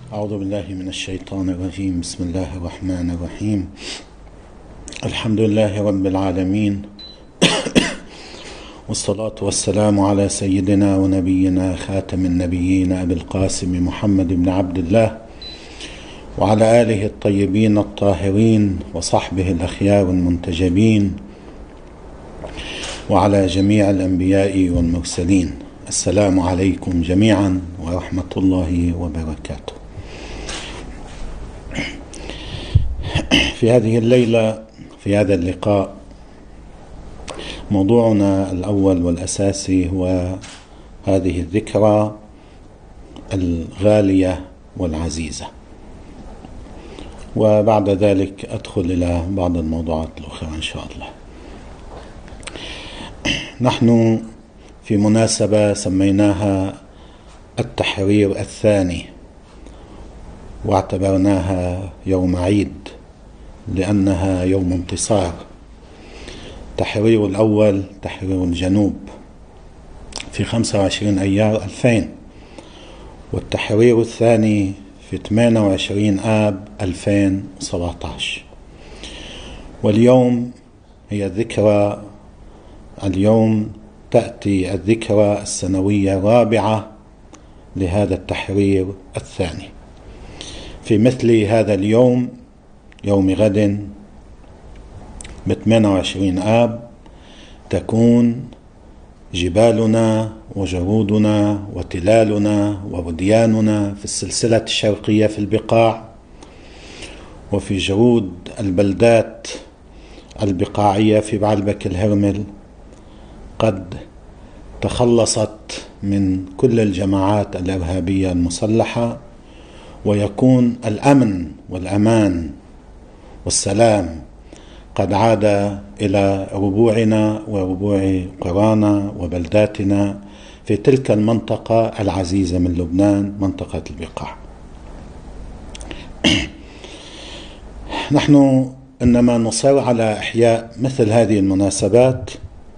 أعوذ بالله من الشيطان الرجيم. بسم الله الرحمن الرحيم. الحمد لله رب العالمين، والصلاة والسلام على سيدنا ونبينا خاتم النبيين أبي القاسم محمد بن عبد الله، وعلى آله الطيبين الطاهرين، وصحبه الأخيار المنتجبين، وعلى جميع الأنبياء والمرسلين. السلام عليكم جميعا ورحمة الله وبركاته. في هذه الليلة، في هذا اللقاء، موضوعنا الأول والأساسي هو هذه الذكرى الغالية والعزيزة، وبعد ذلك أدخل إلى بعض الموضوعات الأخرى إن شاء الله. نحن في مناسبة سميناها التحرير الثاني، واعتبرناها يوم عيد لأنها يوم انتصار. التحرير الأول تحرير الجنوب في 25 أيار 2000، والتحرير الثاني في 28 آب 2017. واليوم هي الذكرى، اليوم تأتي الذكرى السنوية الرابعة لهذا التحرير الثاني. في مثل هذا اليوم، يوم غد ب 28 آب، تكون جبالنا وجرودنا وتلالنا وودياننا في السلسلة الشرقية في البقاع، وفي جرود البلدات البقاعية في بعلبك الهرمل قد تخلصت من كل الجماعات الإرهابية المسلحة، ويكون الأمن والأمان والسلام قد عاد إلى ربوعنا وربوع قرانا وبلداتنا في تلك المنطقة العزيزة من لبنان، منطقة البقاع. نحن إنما نصر على إحياء مثل هذه المناسبات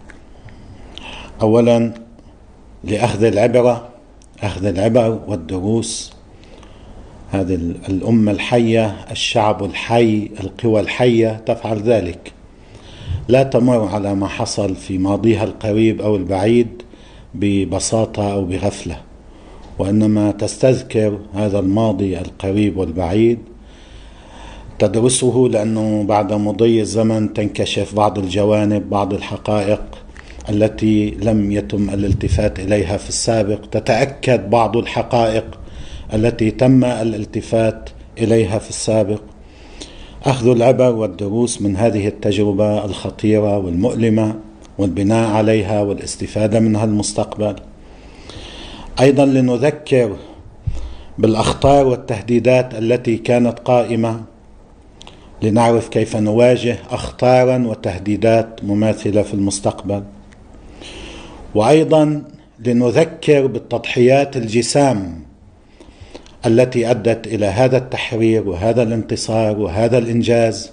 أولا لأخذ العبرة، أخذ العبر والدروس. هذه الأمة الحية، الشعب الحي، القوى الحية تفعل ذلك، لا تمر على ما حصل في ماضيها القريب أو البعيد ببساطة أو بغفلة، وإنما تستذكر هذا الماضي القريب والبعيد، تدرسه، لأنه بعد مضي الزمن تنكشف بعض الجوانب، بعض الحقائق التي لم يتم الالتفات إليها في السابق، تتأكد بعض الحقائق التي تم الالتفات إليها في السابق. أخذ العبر والدروس من هذه التجربة الخطيرة والمؤلمة، والبناء عليها والاستفادة منها المستقبل. أيضا لنذكر بالأخطار والتهديدات التي كانت قائمة، لنعرف كيف نواجه أخطارا وتهديدات مماثلة في المستقبل. وأيضا لنذكر بالتضحيات الجسام التي أدت إلى هذا التحرير وهذا الانتصار وهذا الإنجاز،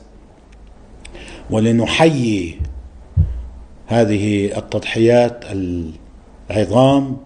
ولنحيي هذه التضحيات العظام،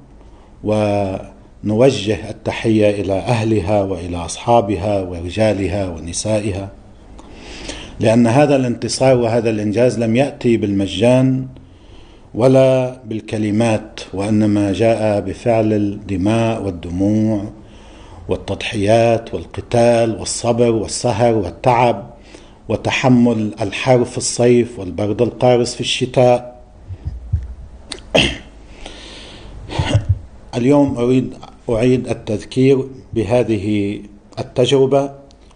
ونوجه التحية إلى أهلها وإلى أصحابها ورجالها ونسائها، لأن هذا الانتصار وهذا الإنجاز لم يأتي بالمجان ولا بالكلمات، وإنما جاء بفعل الدماء والدموع والتضحيات والقتال والصبر والسهر والتعب وتحمل الحر في الصيف والبرد القارس في الشتاء. اليوم أعيد التذكير بهذه التجربة،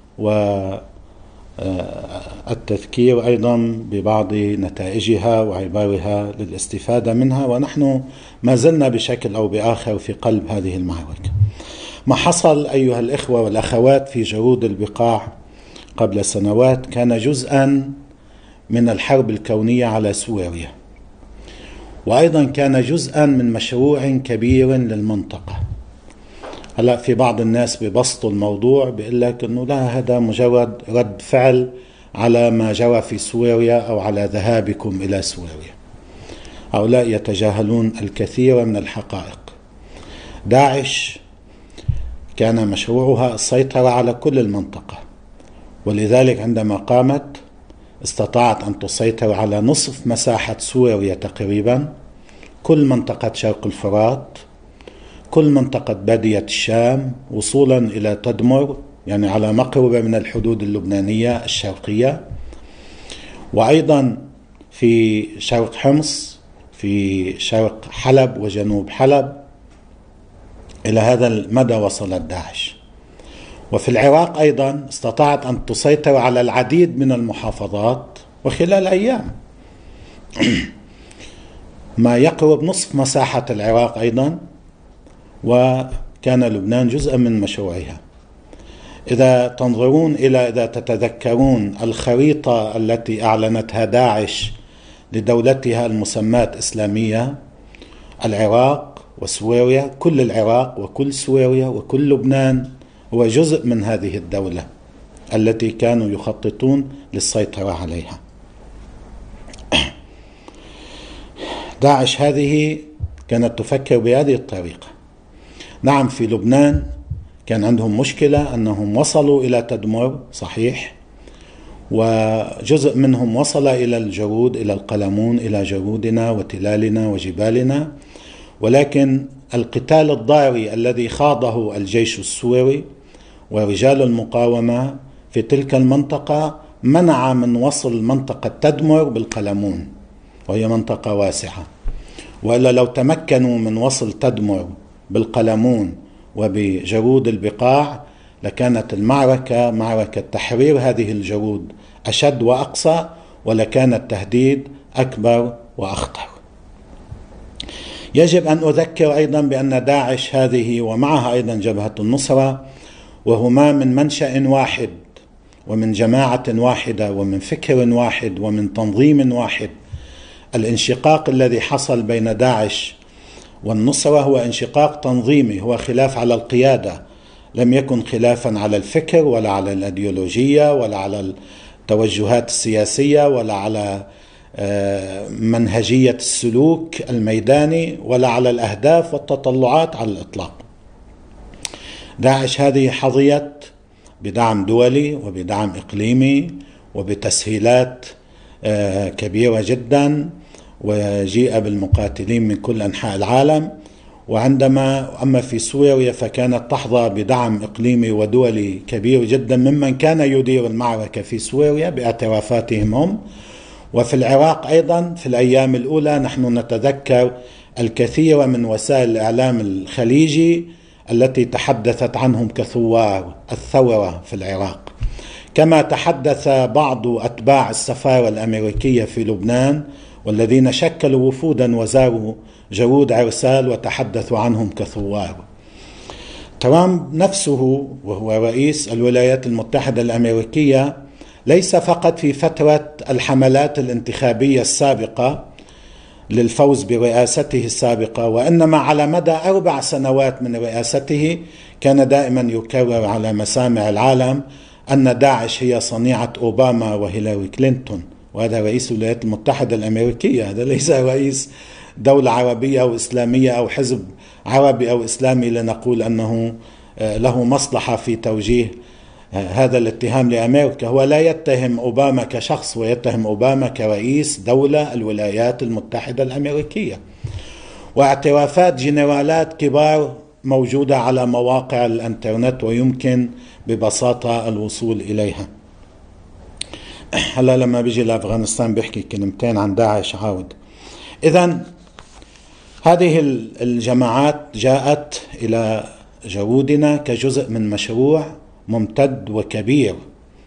والتذكير أيضا ببعض نتائجها وعبارها للاستفادة منها، ونحن ما زلنا بشكل أو بآخر في قلب هذه المعركة. ما حصل أيها الإخوة والأخوات في جرود البقاع قبل سنوات كان جزءا من الحرب الكونية على سوريا، وأيضا كان جزءا من مشروع كبير للمنطقة. هلأ في بعض الناس ببسطوا الموضوع بيقول لك أنه لا، هذا مجرد رد فعل على ما جرى في سوريا أو على ذهابكم إلى سوريا. هؤلاء يتجاهلون الكثير من الحقائق. داعش كان مشروعها السيطرة على كل المنطقة، ولذلك عندما قامت استطاعت أن تسيطر على نصف مساحة سوريا تقريبا، كل منطقة شرق الفرات، كل منطقة بادية الشام، وصولا إلى تدمر، يعني على مقربة من الحدود اللبنانية الشرقية، وأيضا في شرق حمص، في شرق حلب وجنوب حلب. إلى هذا المدى وصلت داعش. وفي العراق أيضا استطاعت أن تسيطر على العديد من المحافظات، وخلال أيام ما يقرب نصف مساحة العراق أيضا، وكان لبنان جزءا من مشروعها. إذا تتذكرون الخريطة التي أعلنتها داعش لدولتها المسماة إسلامية، العراق وسوريا، كل العراق وكل سوريا وكل لبنان هو جزء من هذه الدولة التي كانوا يخططون للسيطرة عليها. داعش هذه كانت تفكر بهذه الطريقة. نعم، في لبنان كان عندهم مشكلة أنهم وصلوا إلى تدمر صحيح، وجزء منهم وصل إلى الجرود، إلى القلمون، إلى جرودنا وتلالنا وجبالنا، ولكن القتال الضاري الذي خاضه الجيش السوري ورجال المقاومة في تلك المنطقة منع من وصل منطقة تدمر بالقلمون، وهي منطقة واسعة. وإلا لو تمكنوا من وصل تدمر بالقلمون وبجرود البقاع لكانت المعركة معركة تحرير هذه الجرود أشد وأقصى، ولكان التهديد أكبر وأخطر. يجب أن أذكر أيضا بأن داعش هذه ومعها أيضا جبهة النصرة، وهما من منشأ واحد ومن جماعة واحدة ومن فكر واحد ومن تنظيم واحد. الانشقاق الذي حصل بين داعش والنصرة هو انشقاق تنظيمي، هو خلاف على القيادة، لم يكن خلافا على الفكر ولا على الأيديولوجية ولا على التوجهات السياسية ولا على منهجية السلوك الميداني ولا على الأهداف والتطلعات على الإطلاق. داعش هذه حظيت بدعم دولي وبدعم إقليمي وبتسهيلات كبيرة جدا، وجيء بالمقاتلين من كل أنحاء العالم. أما في سوريا فكانت تحظى بدعم إقليمي ودولي كبير جدا ممن كان يدير المعركة في سوريا باعترافاتهم هم. وفي العراق أيضا في الأيام الأولى نحن نتذكر الكثير من وسائل الإعلام الخليجي التي تحدثت عنهم كثوار الثورة في العراق، كما تحدث بعض أتباع السفارة الأمريكية في لبنان والذين شكلوا وفودا وزاروا جرود عرسال وتحدثوا عنهم كثوار. ترامب نفسه وهو رئيس الولايات المتحدة الأمريكية ليس فقط في فترة الحملات الانتخابية السابقة للفوز برئاسته السابقة، وإنما على مدى 4 سنوات من رئاسته كان دائما يكرر على مسامع العالم أن داعش هي صنيعة أوباما وهيلاري كلينتون، وهذا رئيس الولايات المتحدة الأمريكية، هذا ليس رئيس دولة عربية أو إسلامية أو حزب عربي أو إسلامي لنقول أنه له مصلحة في توجيه هذا الاتهام لأمريكا. هو لا يتهم أوباما كشخص، ويتهم أوباما كرئيس دولة الولايات المتحدة الأمريكية. واعترافات جنرالات كبار موجودة على مواقع الانترنت ويمكن ببساطة الوصول إليها. هلا لما بيجي لأفغانستان بيحكي كلمتين عن داعش عاود. إذن هذه الجماعات جاءت إلى جرودنا كجزء من مشروع ممتد وكبير،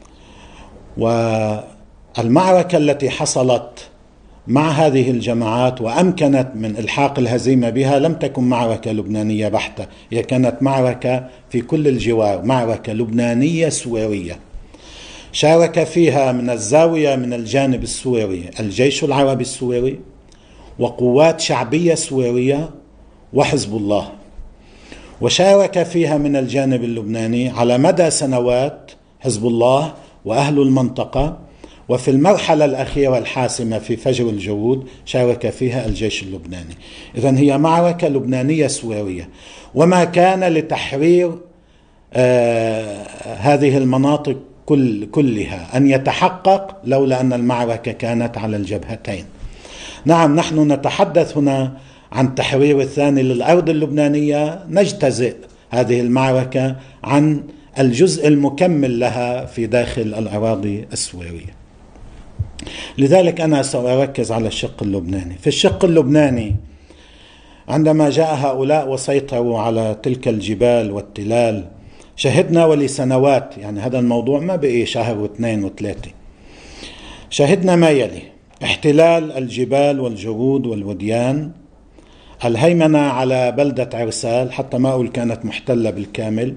والمعركة التي حصلت مع هذه الجماعات وأمكنت من إلحاق الهزيمة بها لم تكن معركة لبنانية بحتة، هي كانت معركة في كل الجوار، معركة لبنانية سورية. شارك فيها من الزاوية من الجانب السوري الجيش العربي السوري وقوات شعبية سورية وحزب الله، وشارك فيها من الجانب اللبناني على مدى سنوات حزب الله وأهل المنطقة، وفي المرحلة الأخيرة الحاسمة في فجر الجرود شارك فيها الجيش اللبناني. إذن هي معركة لبنانية سورية، وما كان لتحرير هذه المناطق كلها أن يتحقق لولا أن المعركة كانت على الجبهتين. نعم، نحن نتحدث هنا عن تحرير الثاني للأرض اللبنانية، نجتزئ هذه المعركة عن الجزء المكمل لها في داخل الأراضي السورية. لذلك أنا سأركز على الشق اللبناني. في الشق اللبناني عندما جاء هؤلاء وسيطروا على تلك الجبال والتلال شهدنا ولسنوات، يعني هذا الموضوع ما بقي شهر واثنين وثلاثة، شهدنا ما يلي: احتلال الجبال والجرود والوديان، الهيمنة على بلدة عرسال، حتى ما أقول كانت محتلة بالكامل،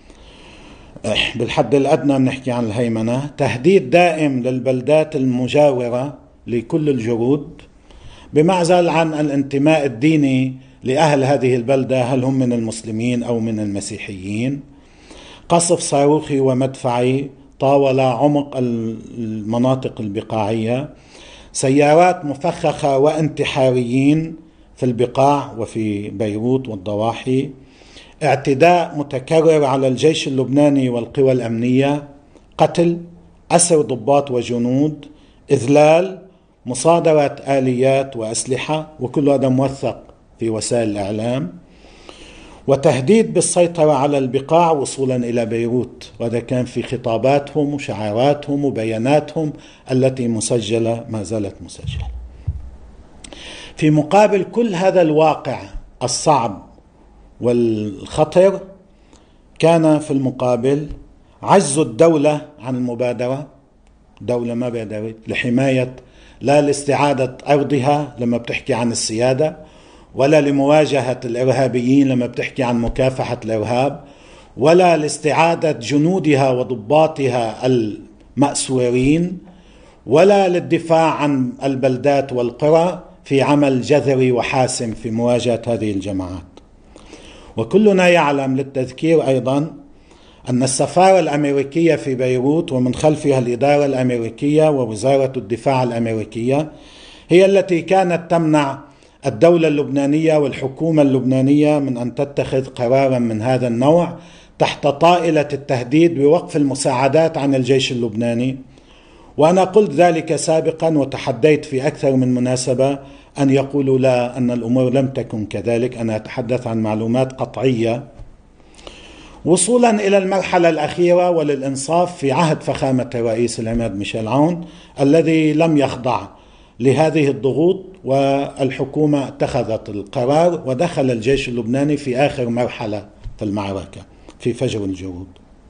بالحد الأدنى بنحكي عن الهيمنة، تهديد دائم للبلدات المجاورة لكل الجرود بمعزل عن الانتماء الديني لأهل هذه البلدة، هل هم من المسلمين أو من المسيحيين، قصف صاروخي ومدفعي طاول عمق المناطق البقاعية، سيارات مفخخة وانتحاريين في البقاع وفي بيروت والضواحي، اعتداء متكرر على الجيش اللبناني والقوى الأمنية، قتل، أسر ضباط وجنود، إذلال، مصادرة آليات وأسلحة، وكل هذا موثق في وسائل الإعلام، وتهديد بالسيطرة على البقاع وصولا إلى بيروت، وهذا كان في خطاباتهم وشعاراتهم وبياناتهم التي مسجلة، ما زالت مسجلة. في مقابل كل هذا الواقع الصعب والخطر كان في المقابل عجز الدولة عن المبادرة. دولة ما بادرت لحماية لا لاستعادة أرضها لما بتحكي عن السيادة، ولا لمواجهة الإرهابيين لما بتحكي عن مكافحة الإرهاب، ولا لاستعادة جنودها وضباطها المأسورين، ولا للدفاع عن البلدات والقرى في عمل جذري وحاسم في مواجهة هذه الجماعات. وكلنا يعلم للتذكير أيضا أن السفارة الأمريكية في بيروت ومن خلفها الإدارة الأمريكية ووزارة الدفاع الأمريكية هي التي كانت تمنع الدولة اللبنانية والحكومة اللبنانية من أن تتخذ قرارا من هذا النوع تحت طائلة التهديد بوقف المساعدات عن الجيش اللبناني. وأنا قلت ذلك سابقا وتحديت في أكثر من مناسبة أن يقولوا لا، أن الأمور لم تكن كذلك. أنا أتحدث عن معلومات قطعية، وصولا إلى المرحلة الأخيرة وللإنصاف في عهد فخامة الرئيس العماد ميشيل عون الذي لم يخضع لهذه الضغوط، والحكومة اتخذت القرار ودخل الجيش اللبناني في آخر مرحلة في المعركة في فجر الجرود.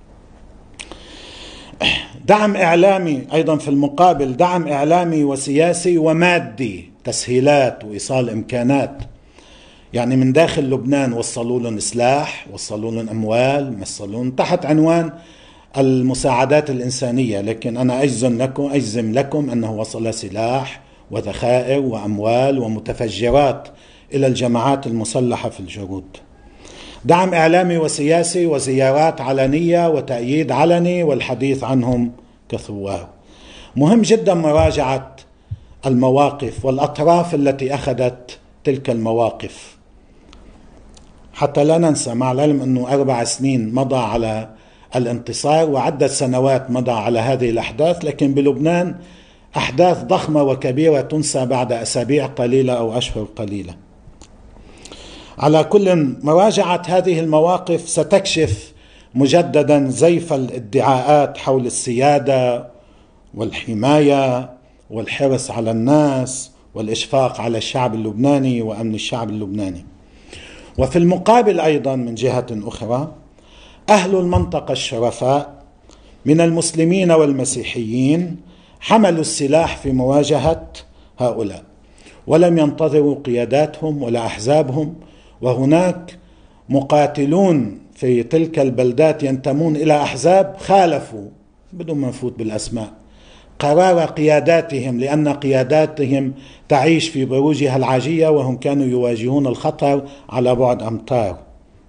دعم إعلامي أيضا في المقابل، دعم إعلامي وسياسي ومادي، تسهيلات وإيصال إمكانات، يعني من داخل لبنان وصلوا لهم سلاح، وصلوا لهم أموال، وصلوا لهم تحت عنوان المساعدات الإنسانية، لكن أنا أجزم لكم أنه وصل سلاح وذخائر وأموال ومتفجرات إلى الجماعات المسلحة في الجرود. دعم إعلامي وسياسي وزيارات علنية وتأييد علني والحديث عنهم كثوار. مهم جدا مراجعة المواقف والأطراف التي أخذت تلك المواقف، حتى لا ننسى مع العلم أنه 4 سنين مضى على الانتصار وعدة سنوات مضى على هذه الأحداث، لكن بلبنان أحداث ضخمة وكبيرة تنسى بعد أسابيع قليلة أو أشهر قليلة. على كل، مراجعة هذه المواقف ستكشف مجددا زيف الادعاءات حول السيادة والحماية والحرص على الناس والإشفاق على الشعب اللبناني وأمن الشعب اللبناني. وفي المقابل أيضا من جهة أخرى أهل المنطقة الشرفاء من المسلمين والمسيحيين حملوا السلاح في مواجهة هؤلاء ولم ينتظروا قياداتهم ولا أحزابهم، وهناك مقاتلون في تلك البلدات ينتمون إلى أحزاب خالفوا بدون ما نفوت بالأسماء قرار قياداتهم، لأن قياداتهم تعيش في بروجها العاجية وهم كانوا يواجهون الخطر على بعد أمتار.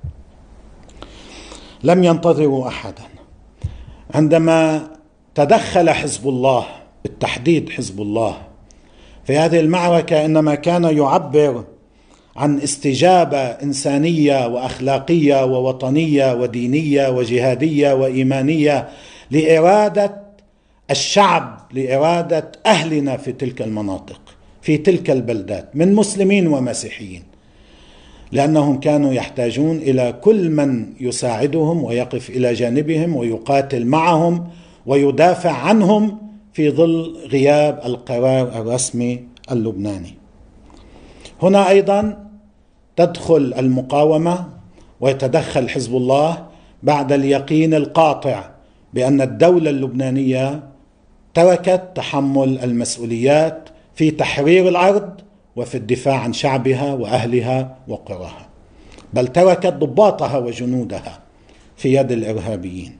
لم ينتظروا أحدا. عندما تدخل حزب الله، بالتحديد حزب الله في هذه المعركة، إنما كان يعبر عن استجابة إنسانية وأخلاقية ووطنية ودينية وجهادية وإيمانية لإرادة الشعب، لإرادة أهلنا في تلك المناطق، في تلك البلدات، من مسلمين ومسيحيين، لأنهم كانوا يحتاجون إلى كل من يساعدهم ويقف إلى جانبهم ويقاتل معهم ويدافع عنهم في ظل غياب القرار الرسمي اللبناني. هنا أيضا تدخل المقاومة ويتدخل حزب الله بعد اليقين القاطع بأن الدولة اللبنانية تركت تحمل المسؤوليات في تحرير الأرض وفي الدفاع عن شعبها وأهلها وقراها، بل تركت ضباطها وجنودها في يد الإرهابيين.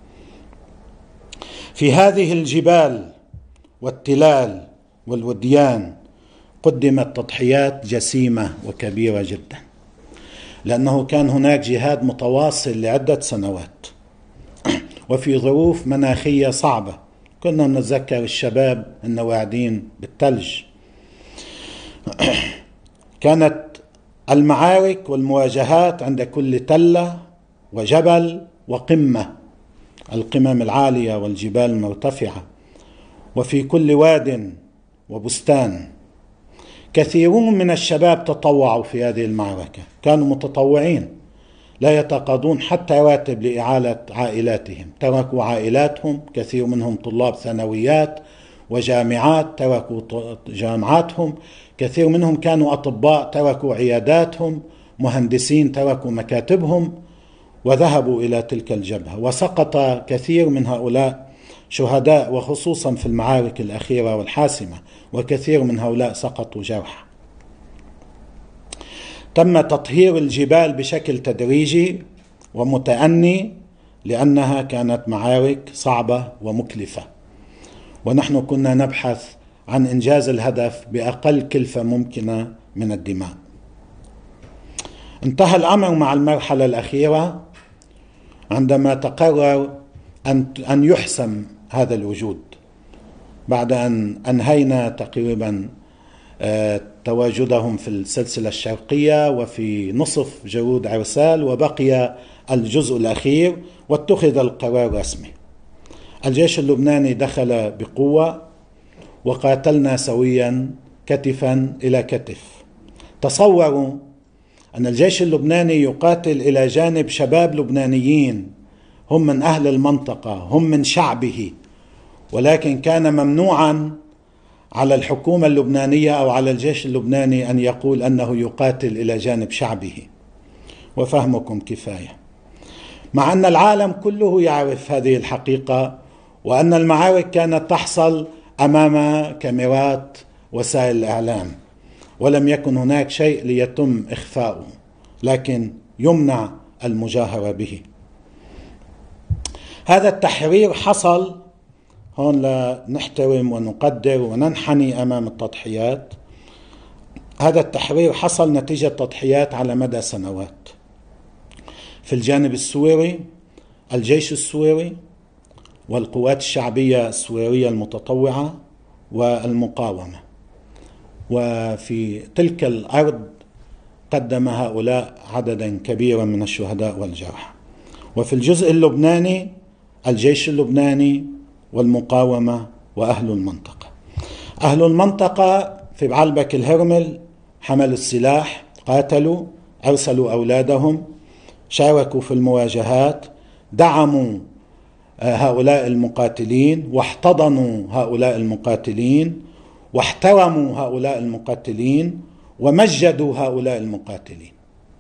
في هذه الجبال والتلال والوديان قدمت تضحيات جسيمة وكبيرة جدا، لأنه كان هناك جهاد متواصل لعدة سنوات وفي ظروف مناخية صعبة. كنا نتذكر الشباب النواعدين بالثلج. كانت المعارك والمواجهات عند كل تلة وجبل وقمة، القمم العالية والجبال المرتفعة، وفي كل واد وبستان. كثيرون من الشباب تطوعوا في هذه المعركة، كانوا متطوعين لا يتقاضون حتى راتب لإعالة عائلاتهم، تركوا عائلاتهم، كثير منهم طلاب ثانويات وجامعات تركوا جامعاتهم، كثير منهم كانوا أطباء تركوا عياداتهم، مهندسين تركوا مكاتبهم وذهبوا إلى تلك الجبهة. وسقط كثير من هؤلاء شهداء، وخصوصا في المعارك الأخيرة والحاسمة، وكثير من هؤلاء سقطوا جرحى. تم تطهير الجبال بشكل تدريجي ومتأني لأنها كانت معارك صعبة ومكلفة، ونحن كنا نبحث عن إنجاز الهدف بأقل كلفة ممكنة من الدماء. انتهى الأمر مع المرحلة الأخيرة عندما تقرر أن يحسم هذا الوجود، بعد أن أنهينا تقريبا تواجدهم في السلسلة الشرقية وفي نصف جرود عرسال، وبقي الجزء الأخير واتخذ القرار الرسمي. الجيش اللبناني دخل بقوة وقاتلنا سويا كتفا إلى كتف. تصوروا أن الجيش اللبناني يقاتل إلى جانب شباب لبنانيين هم من أهل المنطقة، هم من شعبه، ولكن كان ممنوعا على الحكومة اللبنانية أو على الجيش اللبناني أن يقول أنه يقاتل إلى جانب شعبه، وفهمكم كفاية. مع أن العالم كله يعرف هذه الحقيقة، وأن المعارك كانت تحصل أمام كاميرات وسائل الإعلام، ولم يكن هناك شيء ليتم إخفاؤه، لكن يمنع المجاهرة به. هذا التحرير حصل، هون لا نحترم ونقدر وننحني أمام التضحيات، هذا التحرير حصل نتيجة تضحيات على مدى سنوات. في الجانب السوري الجيش السوري والقوات الشعبية السورية المتطوعة والمقاومة، وفي تلك الأرض قدم هؤلاء عددا كبيرا من الشهداء والجرحى. وفي الجزء اللبناني الجيش اللبناني والمقاومة وأهل المنطقة. أهل المنطقة في بعلبك الهرمل حملوا السلاح، قاتلوا، أرسلوا أولادهم، شاركوا في المواجهات، دعموا هؤلاء المقاتلين واحتضنوا هؤلاء المقاتلين واحترموا هؤلاء المقاتلين ومجدوا هؤلاء المقاتلين،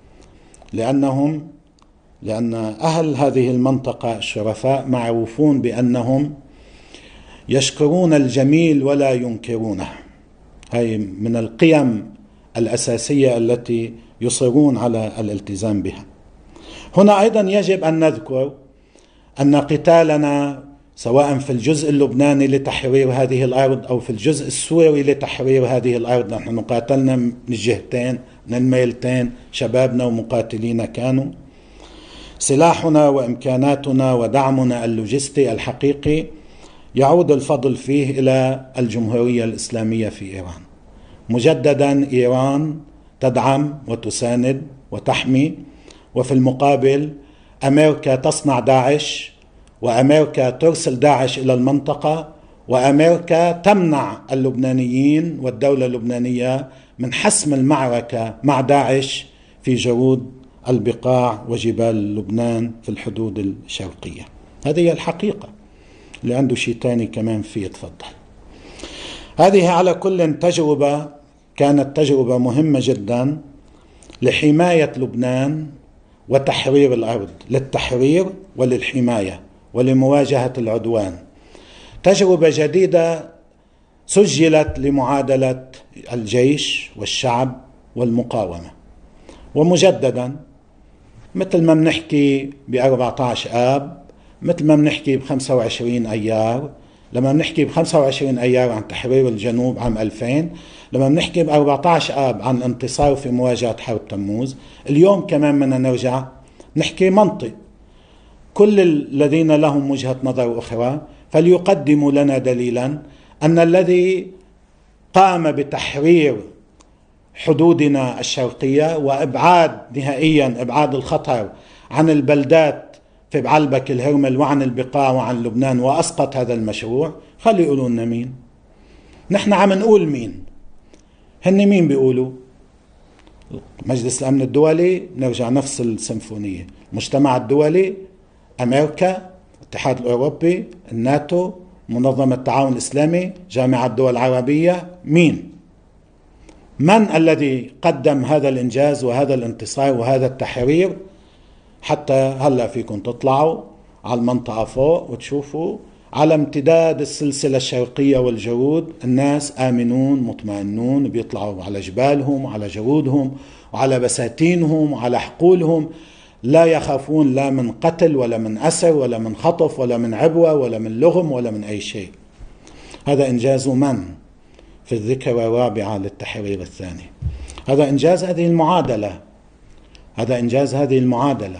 لأن أهل هذه المنطقة الشرفاء معروفون بأنهم يشكرون الجميل ولا ينكرونه. هي من القيم الأساسية التي يصرون على الالتزام بها. هنا أيضا يجب أن نذكر أن قتالنا سواء في الجزء اللبناني لتحرير هذه الأرض أو في الجزء السوري لتحرير هذه الأرض، نحن قاتلنا من الجهتين، من الميلتين، شبابنا ومقاتلين كانوا. سلاحنا وإمكاناتنا ودعمنا اللوجستي الحقيقي يعود الفضل فيه إلى الجمهورية الإسلامية في إيران. مجددا إيران تدعم وتساند وتحمي، وفي المقابل أمريكا تصنع داعش، وأمريكا ترسل داعش إلى المنطقة، وأمريكا تمنع اللبنانيين والدولة اللبنانية من حسم المعركة مع داعش في جنوب البقاع وجبال لبنان في الحدود الشرقية. هذه هي الحقيقة. اللي عنده شيء تاني كمان فيه يتفضل. هذه على كل تجربة كانت تجربة مهمة جدا لحماية لبنان وتحرير الأرض، للتحرير وللحماية ولمواجهة العدوان. تجربة جديدة سجلت لمعادلة الجيش والشعب والمقاومة. ومجددا مثل ما بنحكي ب14 آب، مثل ما بنحكي ب25 أيار، لما بنحكي ب25 أيار عن تحرير الجنوب عام 2000، لما بنحكي ب14 آب عن انتصار في مواجهة حرب تموز، اليوم كمان بدنا نرجع نحكي منطق. كل الذين لهم وجهة نظر أخرى فليقدموا لنا دليلا أن الذي قام بتحرير حدودنا الشرقية وإبعاد نهائيا إبعاد الخطر عن البلدات في بعلبك الهرمل وعن البقاع وعن لبنان وأسقط هذا المشروع، خلي يقولوا لنا مين. نحن عم نقول مين، هن مين بيقولوا؟ مجلس الأمن الدولي، نرجع نفس السيمفونية، المجتمع الدولي، أمريكا، الاتحاد الأوروبي، الناتو، منظمة التعاون الإسلامي، جامعة الدول العربية. مين؟ من الذي قدم هذا الإنجاز وهذا الانتصار وهذا التحرير؟ حتى هلأ فيكم تطلعوا على المنطقة فوق وتشوفوا على امتداد السلسلة الشرقية والجرود الناس آمنون مطمئنون، بيطلعوا على جبالهم وعلى جرودهم وعلى بساتينهم وعلى حقولهم، لا يخافون لا من قتل ولا من أسر ولا من خطف ولا من عبوة ولا من لغم ولا من أي شيء. هذا إنجاز من في الذكرى الرابعة للتحرير الثاني. هذا إنجاز هذه المعادلة، هذا إنجاز هذه المعادلة.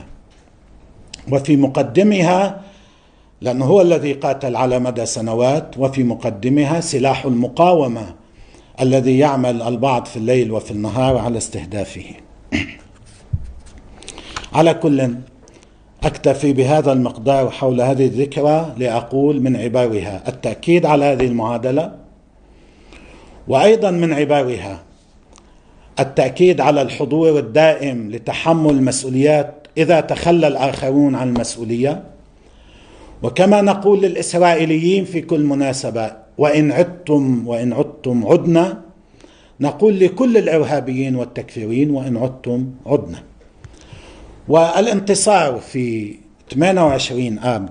وفي مقدمها، لأنه هو الذي قاتل على مدى سنوات، وفي مقدمها سلاح المقاومة الذي يعمل البعض في الليل وفي النهار على استهدافه. على كل أكتفي بهذا المقدار حول هذه الذكرى لأقول من عبارها التأكيد على هذه المعادلة، وأيضا من عبارها التأكيد على الحضور الدائم لتحمل المسؤوليات إذا تخلى الآخرون عن المسؤولية. وكما نقول للإسرائيليين في كل مناسبة وإن عدتم عدنا، نقول لكل الإرهابيين والتكفيرين وإن عدتم عدنا. والانتصار في 28 آب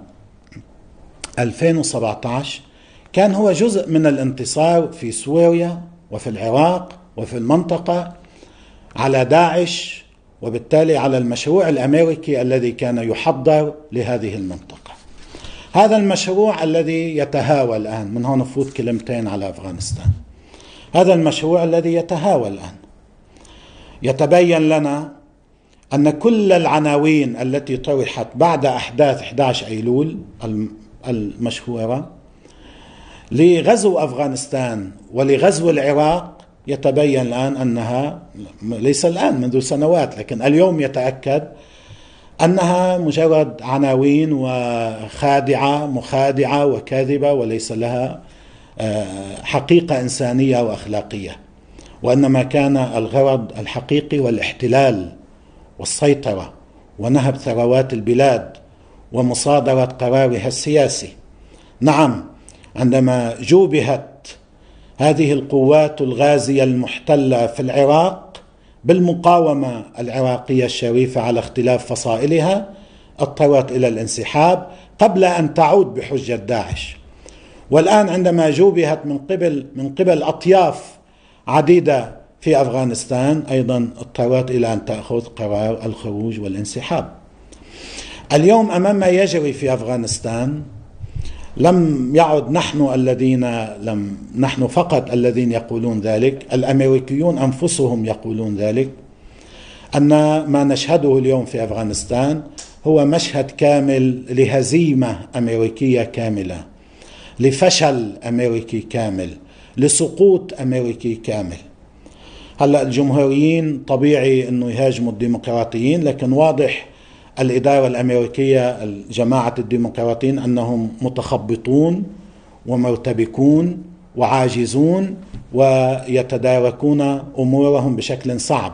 2017 كان هو جزء من الانتصار في سوريا وفي العراق وفي المنطقة على داعش، وبالتالي على المشروع الأمريكي الذي كان يحضر لهذه المنطقة. هذا المشروع الذي يتهاوى الآن، من هون نفوت كلمتين على أفغانستان. هذا المشروع الذي يتهاوى الآن، يتبين لنا أن كل العناوين التي طرحت بعد أحداث 11 أيلول المشهورة لغزو أفغانستان ولغزو العراق، يتبين الآن أنها ليس الآن منذ سنوات، لكن اليوم يتأكد أنها مجرد عناوين وخادعة مخادعة وكاذبة وليس لها حقيقة إنسانية وأخلاقية، وإنما كان الغرض الحقيقي والاحتلال والسيطرة ونهب ثروات البلاد ومصادرة قرارها السياسي. نعم، عندما جوبهت هذه القوات الغازية المحتلة في العراق بالمقاومة العراقية الشريفة على اختلاف فصائلها، اضطرت إلى الانسحاب قبل أن تعود بحجة داعش. والآن عندما جوبهت من قبل أطياف عديدة في أفغانستان، أيضا اضطرت إلى أن تأخذ قرار الخروج والانسحاب. اليوم أمام ما يجري في أفغانستان، لم يعد نحن فقط الذين يقولون ذلك، الأمريكيون أنفسهم يقولون ذلك، أن ما نشهده اليوم في أفغانستان هو مشهد كامل لهزيمة أمريكية كاملة، لفشل أمريكي كامل، لسقوط أمريكي كامل. هلأ الجمهوريين طبيعي أنه يهاجموا الديمقراطيين، لكن واضح الإدارة الأمريكية جماعة الديمقراطيين أنهم متخبطون ومرتبكون وعاجزون ويتداركون أمورهم بشكل صعب.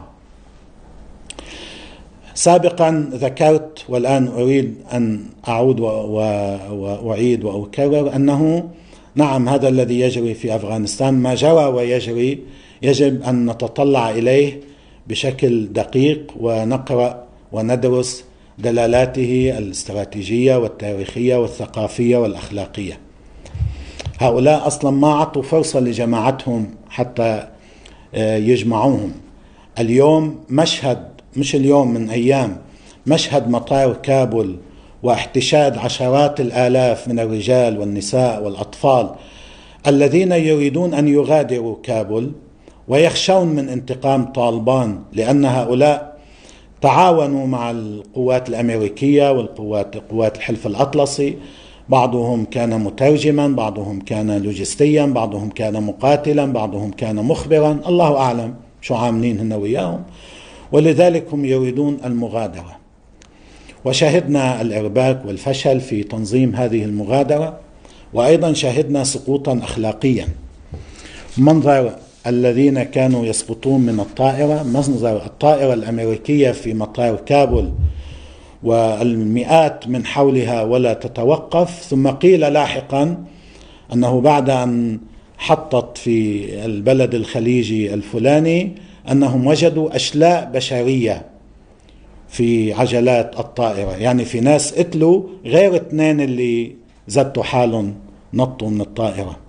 سابقا ذكرت والآن أريد أن أعود وأعيد وأكرر أنه نعم هذا الذي يجري في أفغانستان ما جرى ويجري يجب أن نتطلع إليه بشكل دقيق ونقرأ وندرس دلالاته الاستراتيجية والتاريخية والثقافية والأخلاقية. هؤلاء أصلا ما عطوا فرصة لجماعتهم حتى يجمعوهم. اليوم مشهد، مش اليوم من أيام، مشهد مطار كابول واحتشاد عشرات الآلاف من الرجال والنساء والأطفال الذين يريدون أن يغادروا كابول ويخشون من انتقام طالبان، لأن هؤلاء تعاونوا مع القوات الأمريكية قوات الحلف الأطلسي. بعضهم كان مترجما، بعضهم كان لوجستيا، بعضهم كان مقاتلا، بعضهم كان مخبرا، الله أعلم شو عاملين هن وياهم، ولذلك هم يريدون المغادرة. وشاهدنا الإرباك والفشل في تنظيم هذه المغادرة، وأيضا شاهدنا سقوطا أخلاقيا. منظر الذين كانوا يسقطون من الطائرة، منظر الطائرة الأمريكية في مطار كابول والمئات من حولها ولا تتوقف، ثم قيل لاحقا أنه بعد أن حطت في البلد الخليجي الفلاني أنهم وجدوا أشلاء بشرية في عجلات الطائرة، يعني في ناس قتلوا غير 2 اللي زدتوا حالهم نطوا من الطائرة.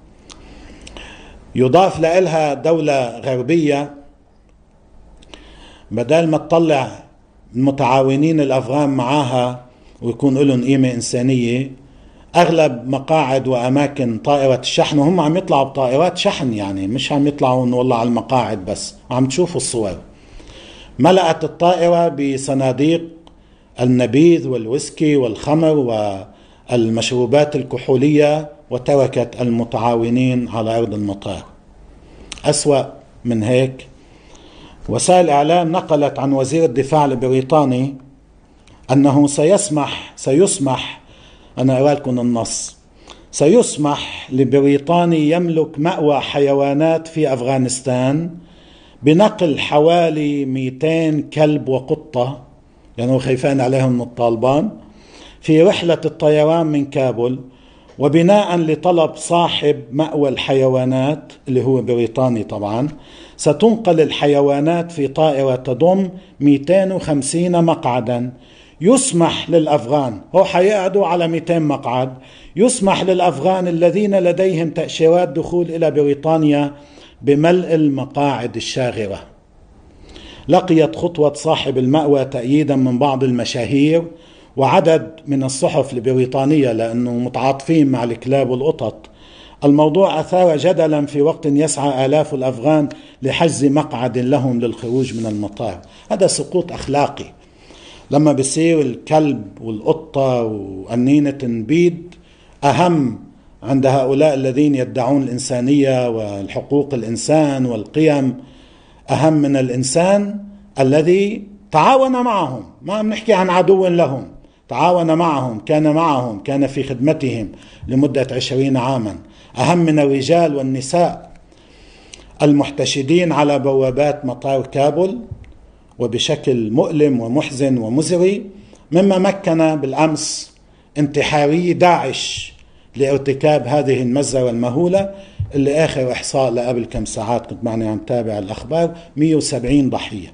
يضاف لها دولة غربية بدل ما تطلع المتعاونين الأفغان معاها ويكون لهم قيمة إنسانية، أغلب مقاعد وأماكن طائرة الشحن وهم عم يطلعوا بطائرات شحن، يعني مش عم يطلعوا والله على المقاعد بس، عم تشوفوا الصور. ملأت الطائرة بصناديق النبيذ والويسكي والخمر والمشروبات الكحولية وتركت المتعاونين على أرض المطار. أسوأ من هيك، وسائل الإعلام نقلت عن وزير الدفاع البريطاني أنه سيسمح أنا أقرأ لكم النص: سيسمح لبريطاني يملك مأوى حيوانات في أفغانستان بنقل حوالي 200 كلب وقطة، يعني خايفين عليهم من الطالبان، في رحلة الطيران من كابول، وبناء لطلب صاحب مأوى الحيوانات اللي هو بريطاني طبعا، ستنقل الحيوانات في طائرة تضم 250 مقعدا. يسمح للأفغان، هو حيقعدوا على 200 مقعد، يسمح للأفغان الذين لديهم تأشيرات دخول إلى بريطانيا بملء المقاعد الشاغرة. لقيت خطوة صاحب المأوى تأييدا من بعض المشاهير وعدد من الصحف البريطانية لأنه متعاطفين مع الكلاب والقطط. الموضوع أثار جدلا في وقت يسعى آلاف الأفغان لحجز مقعد لهم للخروج من المطار. هذا سقوط أخلاقي. لما بيصير الكلب والقطة وأنينة بيد أهم عند هؤلاء الذين يدعون الإنسانية والحقوق الإنسان والقيم، أهم من الإنسان الذي تعاون معهم. ما بنحكي عن عدو لهم، تعاون معهم، كان في خدمتهم لمدة 20 عاما. أهم من الرجال والنساء المحتشدين على بوابات مطار كابول وبشكل مؤلم ومحزن ومزري، مما مكن بالأمس انتحاري داعش لارتكاب هذه المزرة المهولة اللي آخر إحصاء لقبل كم ساعات كنت معني عم تابع الأخبار 170 ضحية.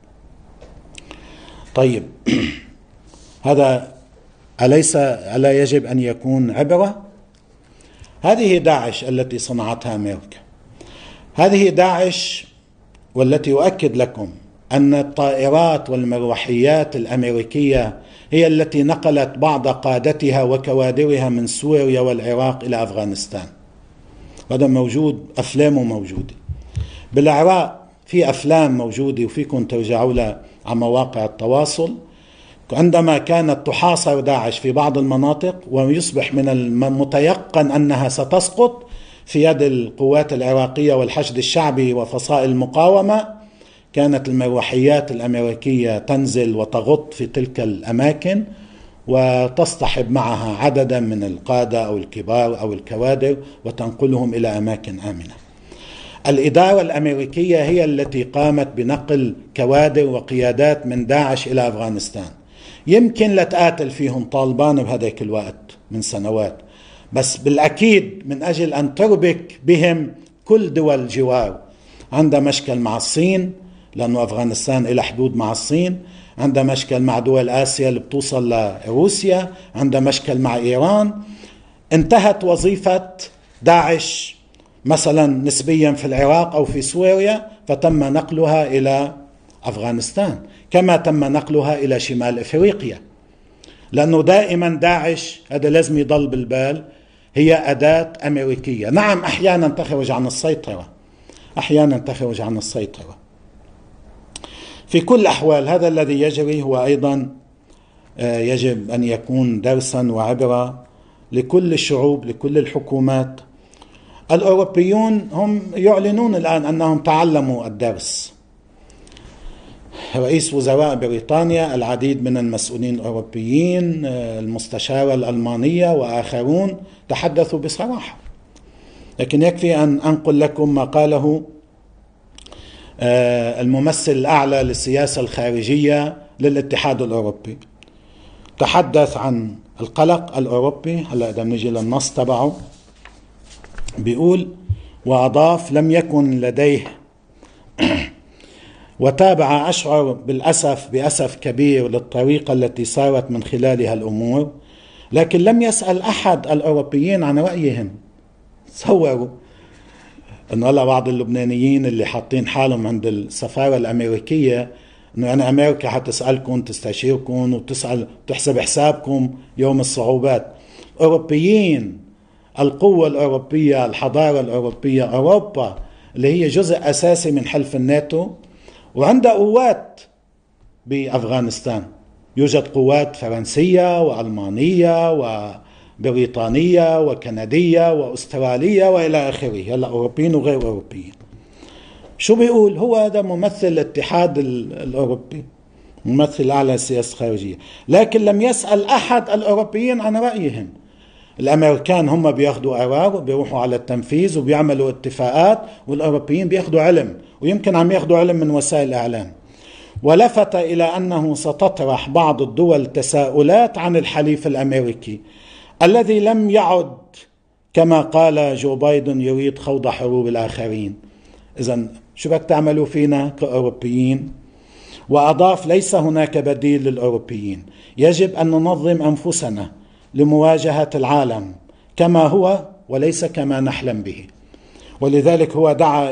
طيب هذا ألا يجب أن يكون عبرة؟ هذه داعش التي صنعتها أمريكا، هذه داعش والتي أؤكد لكم أن الطائرات والمروحيات الأمريكية هي التي نقلت بعض قادتها وكوادرها من سوريا والعراق إلى أفغانستان. هذا موجود، أفلامه موجودة بالعراق، في أفلام موجودة وفيكم ترجعوا لها على مواقع التواصل. عندما كانت تحاصر داعش في بعض المناطق ويصبح من المتيقن أنها ستسقط في يد القوات العراقية والحشد الشعبي وفصائل المقاومة، كانت المروحيات الأمريكية تنزل وتغط في تلك الأماكن وتصطحب معها عددا من القادة أو الكبار أو الكوادر وتنقلهم إلى أماكن آمنة. الإدارة الأمريكية هي التي قامت بنقل كوادر وقيادات من داعش إلى أفغانستان. يمكن لتقاتل فيهم طالبان بهذاك الوقت من سنوات، بس بالأكيد من أجل أن تربك بهم كل دول الجوار. عندها مشكل مع الصين لأنه أفغانستان إلى حدود مع الصين، عندها مشكل مع دول آسيا اللي بتوصل لروسيا، عندها مشكل مع إيران. انتهت وظيفة داعش مثلا نسبيا في العراق أو في سوريا، فتم نقلها إلى أفغانستان كما تم نقلها إلى شمال إفريقيا، لأنه دائما داعش هذا لازم يضل بالبال هي أداة أمريكية. نعم أحيانا تخرج عن السيطرة، أحيانا تخرج عن السيطرة. في كل الأحوال هذا الذي يجري هو أيضا يجب أن يكون درسا وعبرة لكل الشعوب، لكل الحكومات. الأوروبيون هم يعلنون الآن أنهم تعلموا الدرس. رئيس وزراء بريطانيا، العديد من المسؤولين الأوروبيين، المستشارة الألمانية وآخرون تحدثوا بصراحة. لكن يكفي أن أنقل لكم ما قاله الممثل الأعلى للسياسة الخارجية للاتحاد الأوروبي. تحدث عن القلق الأوروبي. هلأ إذا نجي للنص تبعه بيقول وأضاف لم يكن لديه وتابع أشعر بأسف كبير للطريقة التي سارت من خلالها الأمور، لكن لم يسأل أحد الأوروبيين عن رأيهم. تصوروا أنه هلا بعض اللبنانيين اللي حاطين حالهم عند السفارة الأمريكية أنه يعني أمريكا حتسألكم تستشيركم وتحسب حسابكم يوم الصعوبات. أوروبيين، القوة الأوروبية، الحضارة الأوروبية، أوروبا اللي هي جزء أساسي من حلف الناتو وعندها قوات بأفغانستان. يوجد قوات فرنسية وألمانية وبريطانية وكندية وأسترالية وإلى آخره. هلا أوروبيين وغير أوروبيين. شو بيقول؟ هو هذا ممثل الاتحاد الأوروبي، ممثل أعلى السياسة الخارجية، لكن لم يسأل أحد الأوروبيين عن رأيهم. الأمريكان هم بياخدوا قرار وبيروحوا على التنفيذ وبيعملوا اتفاقات، والأوروبيين بياخدوا علم، ويمكن عم ياخدوا علم من وسائل الإعلام. ولفت إلى أنه ستطرح بعض الدول تساؤلات عن الحليف الأمريكي الذي لم يعد كما قال جو بايدن يريد خوض حروب الآخرين. إذن شو بدك تعملوا فينا كأوروبيين؟ وأضاف ليس هناك بديل للأوروبيين، يجب أن ننظم أنفسنا لمواجهة العالم كما هو وليس كما نحلم به. ولذلك هو دعا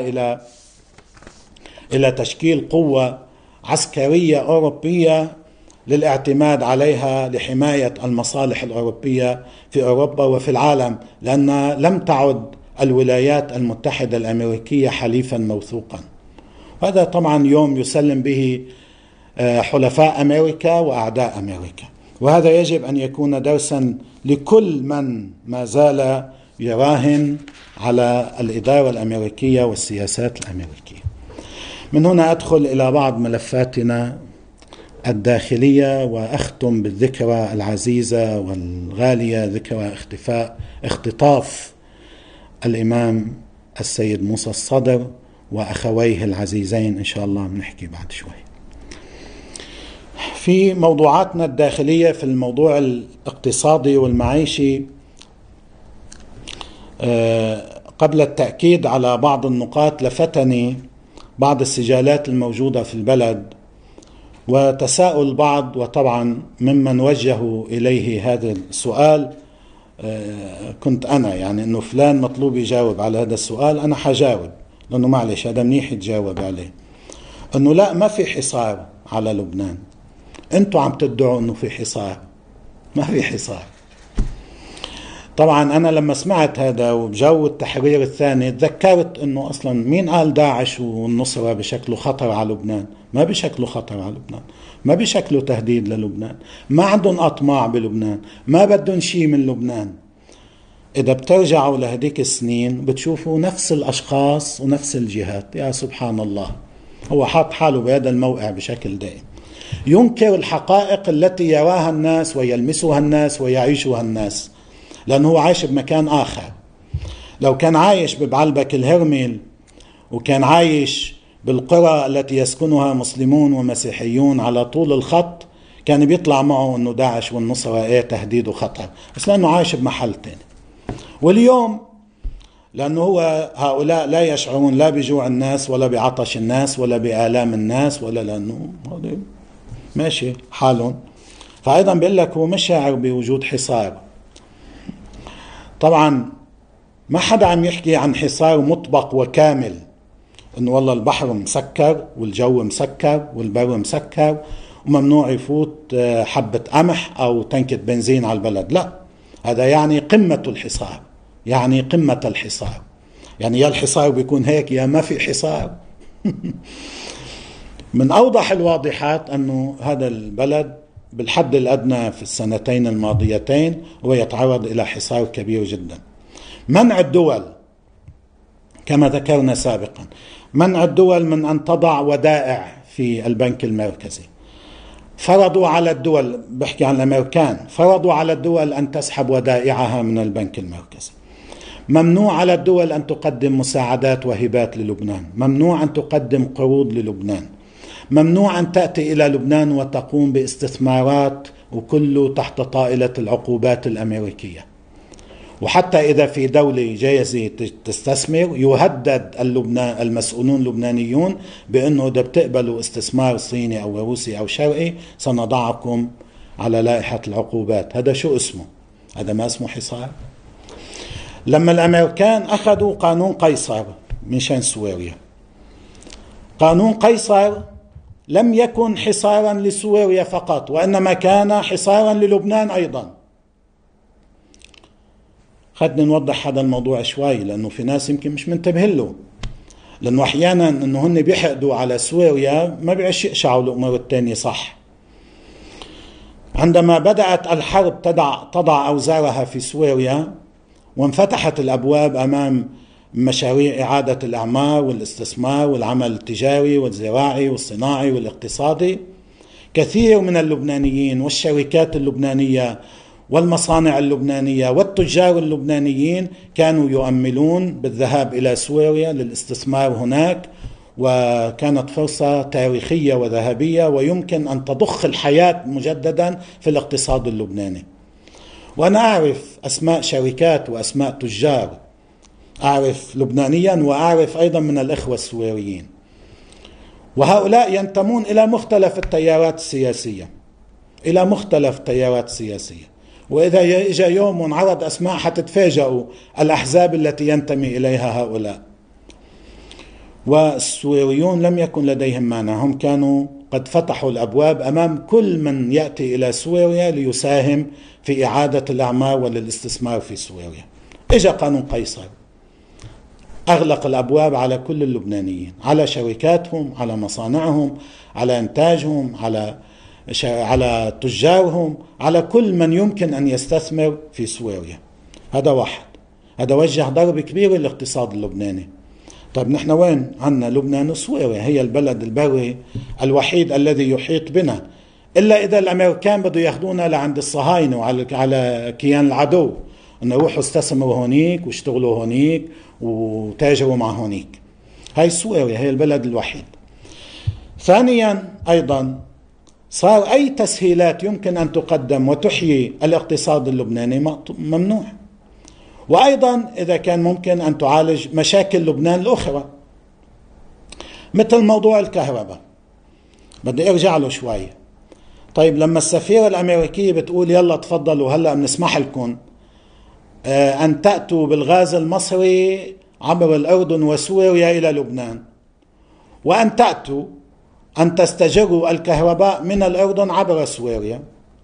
إلى تشكيل قوة عسكرية أوروبية للاعتماد عليها لحماية المصالح الأوروبية في أوروبا وفي العالم، لأن لم تعد الولايات المتحدة الأمريكية حليفا موثوقا. وهذا طبعا يوم يسلم به حلفاء أمريكا وأعداء أمريكا، وهذا يجب أن يكون درسا لكل من ما زال يراهن على الإدارة الأمريكية والسياسات الأمريكية. من هنا أدخل إلى بعض ملفاتنا الداخلية، وأختم بالذكرى العزيزة والغالية، ذكرى اختطاف الإمام السيد موسى الصدر وأخويه العزيزين. إن شاء الله بنحكي بعد شوي. في موضوعاتنا الداخلية في الموضوع الاقتصادي والمعيشي، قبل التأكيد على بعض النقاط لفتني بعض السجالات الموجودة في البلد وتساؤل البعض، وطبعا ممن وجهوا إليه هذا السؤال كنت أنا، يعني أنه فلان مطلوب يجاوب على هذا السؤال، أنا حجاوب لأنه معلش هذا منيح يتجاوب عليه. أنه لا، ما في حصار على لبنان. أنتوا عم تدعوا أنه في حصار، ما في حصار. طبعا أنا لما سمعت هذا وبجو التحرير الثاني تذكرت أنه أصلا مين قال داعش والنصرة بشكله خطر على لبنان؟ ما بشكله خطر على لبنان، ما بشكله تهديد للبنان، ما عندهم أطماع بلبنان، ما بدهم شيء من لبنان. إذا بترجعوا لهديك السنين بتشوفوا نفس الأشخاص ونفس الجهات. يا سبحان الله، هو حاط حاله بهذا الموقع بشكل دائم، ينكر الحقائق التي يراها الناس ويلمسها الناس ويعيشها الناس، لأنه هو عايش بمكان آخر. لو كان عايش ببعلبك الهرمل وكان عايش بالقرى التي يسكنها مسلمون ومسيحيون على طول الخط، كان بيطلع معه أنه داعش والنصرة تهديد وخطر، بس لأنه عايش بمحل تاني. واليوم لأنه هو هؤلاء لا يشعرون لا بجوع الناس ولا بعطش الناس ولا بآلام الناس، ولا لأنه ماشي حالهم، فأيضا بيقول لك هو مش شاعر بوجود حصار. طبعا ما حدا عم يحكي عن حصار مطبق وكامل، انه والله البحر مسكر والجو مسكر والبر مسكر وممنوع يفوت حبة قمح او تنكة بنزين على البلد، لا، هذا يعني قمة الحصار، يعني قمة الحصار، يعني يا الحصار بيكون هيك يا ما في حصار. من أوضح الواضحات أنه هذا البلد بالحد الأدنى في السنتين الماضيتين هو يتعرض إلى حصار كبير جدا. منع الدول كما ذكرنا سابقا، منع الدول من أن تضع ودائع في البنك المركزي، فرضوا على الدول، بحكي عن الأمريكان، فرضوا على الدول أن تسحب ودائعها من البنك المركزي. ممنوع على الدول أن تقدم مساعدات وهبات للبنان، ممنوع أن تقدم قروض للبنان، ممنوع أن تأتي إلى لبنان وتقوم باستثمارات، وكله تحت طائلة العقوبات الأمريكية. وحتى إذا في دولة جايزة تستثمر يهدد المسؤولون اللبنانيون بأنه إذا بتقبلوا استثمار صيني أو روسي أو شرقي سنضعكم على لائحة العقوبات. هذا شو اسمه؟ هذا ما اسمه حصار؟ لما الأمريكان أخذوا قانون قيصر من شان سوريا، قانون قيصر لم يكن حصارا لسوريا فقط، وإنما كان حصارا للبنان أيضا. خدنا نوضح هذا الموضوع شوي، لأنه في ناس يمكن مش منتبه له، لأنه أحيانا أنه هن بيحقدوا على سوريا ما بيعش يقشعوا الأمور التانية صح. عندما بدأت الحرب تضع أوزارها في سوريا وانفتحت الأبواب أمام مشاريع إعادة الأعمار والاستثمار والعمل التجاري والزراعي والصناعي والاقتصادي، كثير من اللبنانيين والشركات اللبنانية والمصانع اللبنانية والتجار اللبنانيين كانوا يؤملون بالذهاب إلى سوريا للاستثمار هناك، وكانت فرصة تاريخية وذهبية ويمكن أن تضخ الحياة مجددا في الاقتصاد اللبناني. وأنا أعرف أسماء شركات وأسماء تجار، أعرف لبنانيا وأعرف أيضا من الإخوة السوريين، وهؤلاء ينتمون إلى مختلف التيارات السياسية، إلى مختلف التيارات السياسية. وإذا جاء يوم ونعرض أسماء حتتفاجئوا الأحزاب التي ينتمي إليها هؤلاء. والسوريون لم يكن لديهم مانع، هم كانوا قد فتحوا الأبواب أمام كل من يأتي إلى سوريا ليساهم في إعادة الأعمار وللاستثمار في سوريا. إجا قانون قيصر أغلق الأبواب على كل اللبنانيين، على شركاتهم، على مصانعهم، على إنتاجهم، على تجارهم، على كل من يمكن أن يستثمر في سوريا. هذا واحد، هذا وجه ضرب كبير للاقتصاد اللبناني. طيب نحن وين عنا لبنان وسوريا؟ هي البلد البري الوحيد الذي يحيط بنا، إلا إذا الأمريكان بدوا ياخدونا لعند الصهاينة وعلى كيان العدو، أنه يروحوا استثمروا هونيك واشتغلوا هونيك وتاجروا مع هونيك. هاي سوريا هي البلد الوحيد. ثانيا أيضا صار أي تسهيلات يمكن أن تقدم وتحيي الاقتصاد اللبناني ممنوع. وأيضا إذا كان ممكن أن تعالج مشاكل لبنان الأخرى مثل موضوع الكهرباء، بدي أرجع له شوي. طيب لما السفيرة الأمريكية بتقول يلا تفضلوا هلأ بنسمح لكم أن تأتوا بالغاز المصري عبر الأردن وسوريا إلى لبنان، وأن تأتوا أن تستجروا الكهرباء من الأردن عبر سوريا،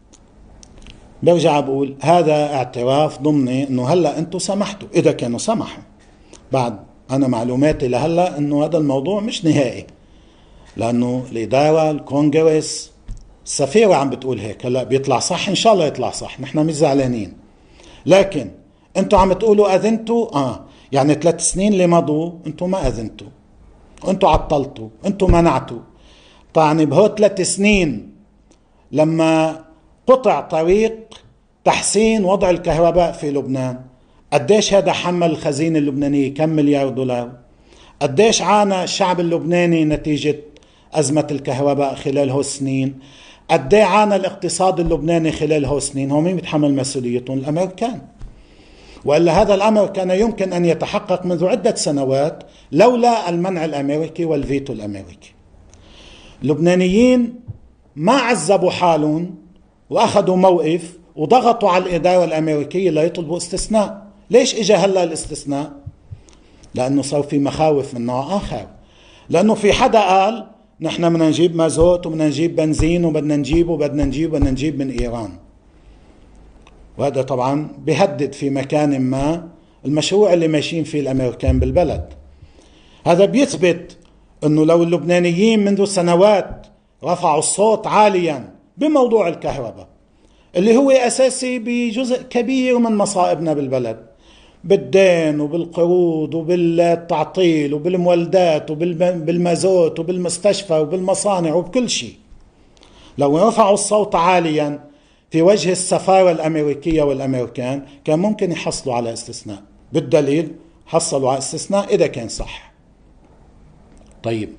برجع بقول هذا اعتراف ضمني أنه هلأ أنتم سمحتوا، إذا كانوا سمحوا. بعد أنا معلوماتي لهلأ أنه هذا الموضوع مش نهائي، لأنه الإدارة، الكونغرس، السفيرة عم بتقول هيك. هلأ بيطلع صح، إن شاء الله يطلع صح، نحن مش زعلانين، لكن أنتم عم تقولوا أذنتوا، يعني 3 سنين اللي مضوا أنتم ما أذنتوا، وانتوا عطلتوا، انتوا منعتوا. طبعا بهو 3 سنين لما قطع طريق تحسين وضع الكهرباء في لبنان، قديش هذا حمل الخزينة اللبنانية؟ كم مليار دولار؟ قديش عانى الشعب اللبناني نتيجة أزمة الكهرباء خلال هو السنين؟ قديه عانى الاقتصاد اللبناني خلال هو السنين؟ هو مين بيتحمل مسؤوليتهم؟ الأمريكان. وإلا هذا الأمر كان يمكن أن يتحقق منذ عدة سنوات لولا المنع الأمريكي والفيتو الأمريكي. اللبنانيين ما عذبوا حالهم وأخذوا موقف وضغطوا على الإدارة الأمريكية ليطلبوا استثناء. ليش إجا هلا الاستثناء؟ لأنه صار في مخاوف من نوع آخر، لأنه في حدا قال نحن بدنا نجيب مازوت وبدنا نجيب بنزين وبدنا نجيب من إيران. وهذا طبعا بيهدد في مكان ما المشروع اللي ماشيين فيه الأمريكان بالبلد. هذا بيثبت أنه لو اللبنانيين منذ سنوات رفعوا الصوت عاليا بموضوع الكهرباء اللي هو أساسي بجزء كبير من مصائبنا بالبلد، بالدين وبالقروض وبالتعطيل وبالمولدات وبالمازوت وبالمستشفى وبالمصانع وبكل شيء، لو رفعوا الصوت عاليا في وجه السفارة الأمريكية والأمريكان كان ممكن يحصلوا على استثناء. بالدليل حصلوا على استثناء إذا كان صح. طيب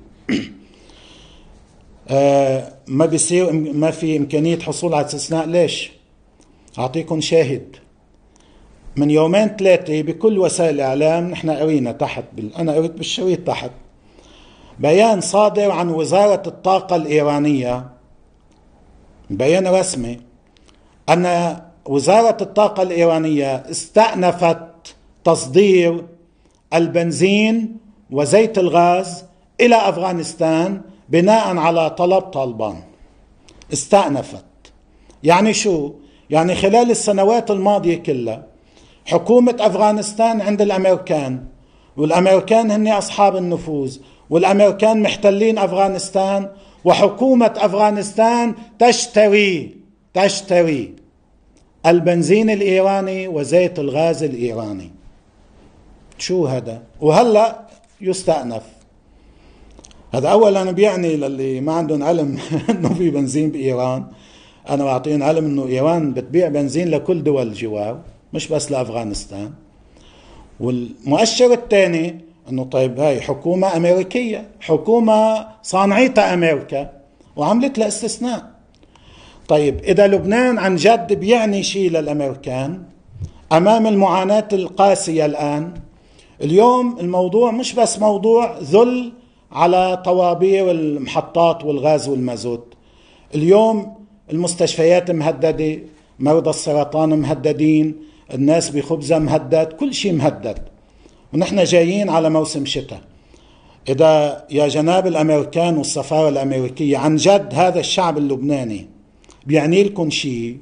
ما بيصير، ما في إمكانية حصول على استثناء. ليش؟ أعطيكم شاهد. من 2-3 بكل وسائل الإعلام نحن قرينا تحت أنا قريت بالشريط تحت بيان صادر عن وزارة الطاقة الإيرانية، بيان رسمي، أن وزارة الطاقة الإيرانية استأنفت تصدير البنزين وزيت الغاز إلى أفغانستان بناء على طلب طالبان. استأنفت يعني شو؟ يعني خلال السنوات الماضية كلها حكومة أفغانستان عند الأمريكان، والأمريكان هن أصحاب النفوذ، والأمريكان محتلين أفغانستان، وحكومة أفغانستان تشتري البنزين الإيراني وزيت الغاز الإيراني. شو هذا؟ وهلأ يستأنف. هذا أولا بيعني للي ما عندهم علم أنه في بنزين بإيران، أنا بعطيهم علم أنه إيران بتبيع بنزين لكل دول الجوار مش بس لأفغانستان. والمؤشر الثاني أنه طيب هاي حكومة أمريكية، حكومة صانعيتها أمريكا وعملت لها استثناء. طيب إذا لبنان عن جد بيعني شيء للأمريكان أمام المعاناة القاسية الآن، اليوم الموضوع مش بس موضوع ذل على طوابير المحطات والغاز والمازوت. اليوم المستشفيات مهددة، مرضى السرطان مهددين، الناس بخبزة مهدد، كل شيء مهدد، ونحن جايين على موسم شتاء. إذا يا جناب الأمريكان والسفارة الأمريكية عن جد هذا الشعب اللبناني بيعني لكم شيء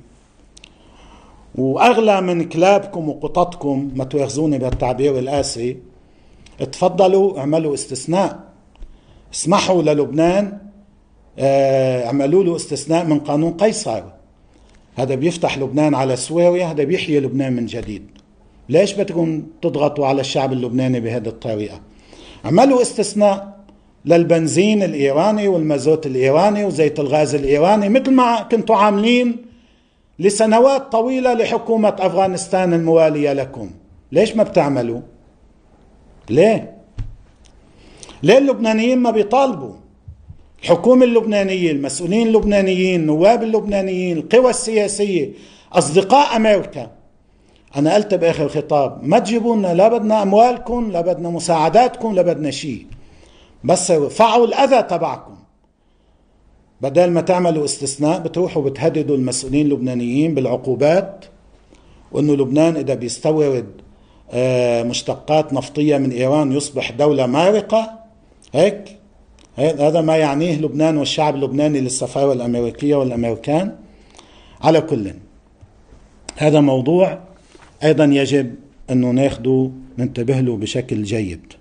وأغلى من كلابكم وقططكم، ما تواخذوني بالتعبير القاسي، اتفضلوا اعملوا استثناء، اسمحوا للبنان، اعملوا له استثناء من قانون قيصر. هذا بيفتح لبنان على سوريا، هذا بيحيي لبنان من جديد. ليش بدكم تضغطوا على الشعب اللبناني بهذه الطريقة؟ عملوا استثناء للبنزين الإيراني والمازوت الإيراني وزيت الغاز الإيراني مثل ما كنتوا عاملين لسنوات طويلة لحكومة أفغانستان الموالية لكم. ليش ما بتعملوا؟ ليه اللبنانيين ما بيطالبوا؟ الحكومة اللبنانية، المسؤولين اللبنانيين، النواب اللبنانيين، القوى السياسية، أصدقاء أمريكا. أنا قلت بآخر خطاب ما تجيبوا لنا، لا بدنا أموالكم، لا بدنا مساعداتكم، لا بدنا شيء، بس ارفعوا الأذى تبعكم. بدل ما تعملوا استثناء بتروحوا بتهددوا المسؤولين اللبنانيين بالعقوبات، وأنه لبنان إذا بيستورد مشتقات نفطية من إيران يصبح دولة مارقة. هيك هذا ما يعنيه لبنان والشعب اللبناني للسفارة الأمريكية والأمريكان. على كل هذا موضوع أيضا يجب أنه ناخده ننتبه له بشكل جيد.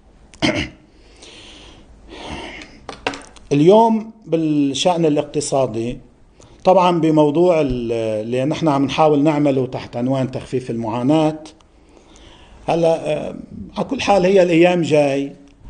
اليوم بالشأن الاقتصادي طبعا بموضوع اللي نحن عم نحاول نعمله تحت عنوان تخفيف المعاناة، هلا على كل حال هي الأيام جاي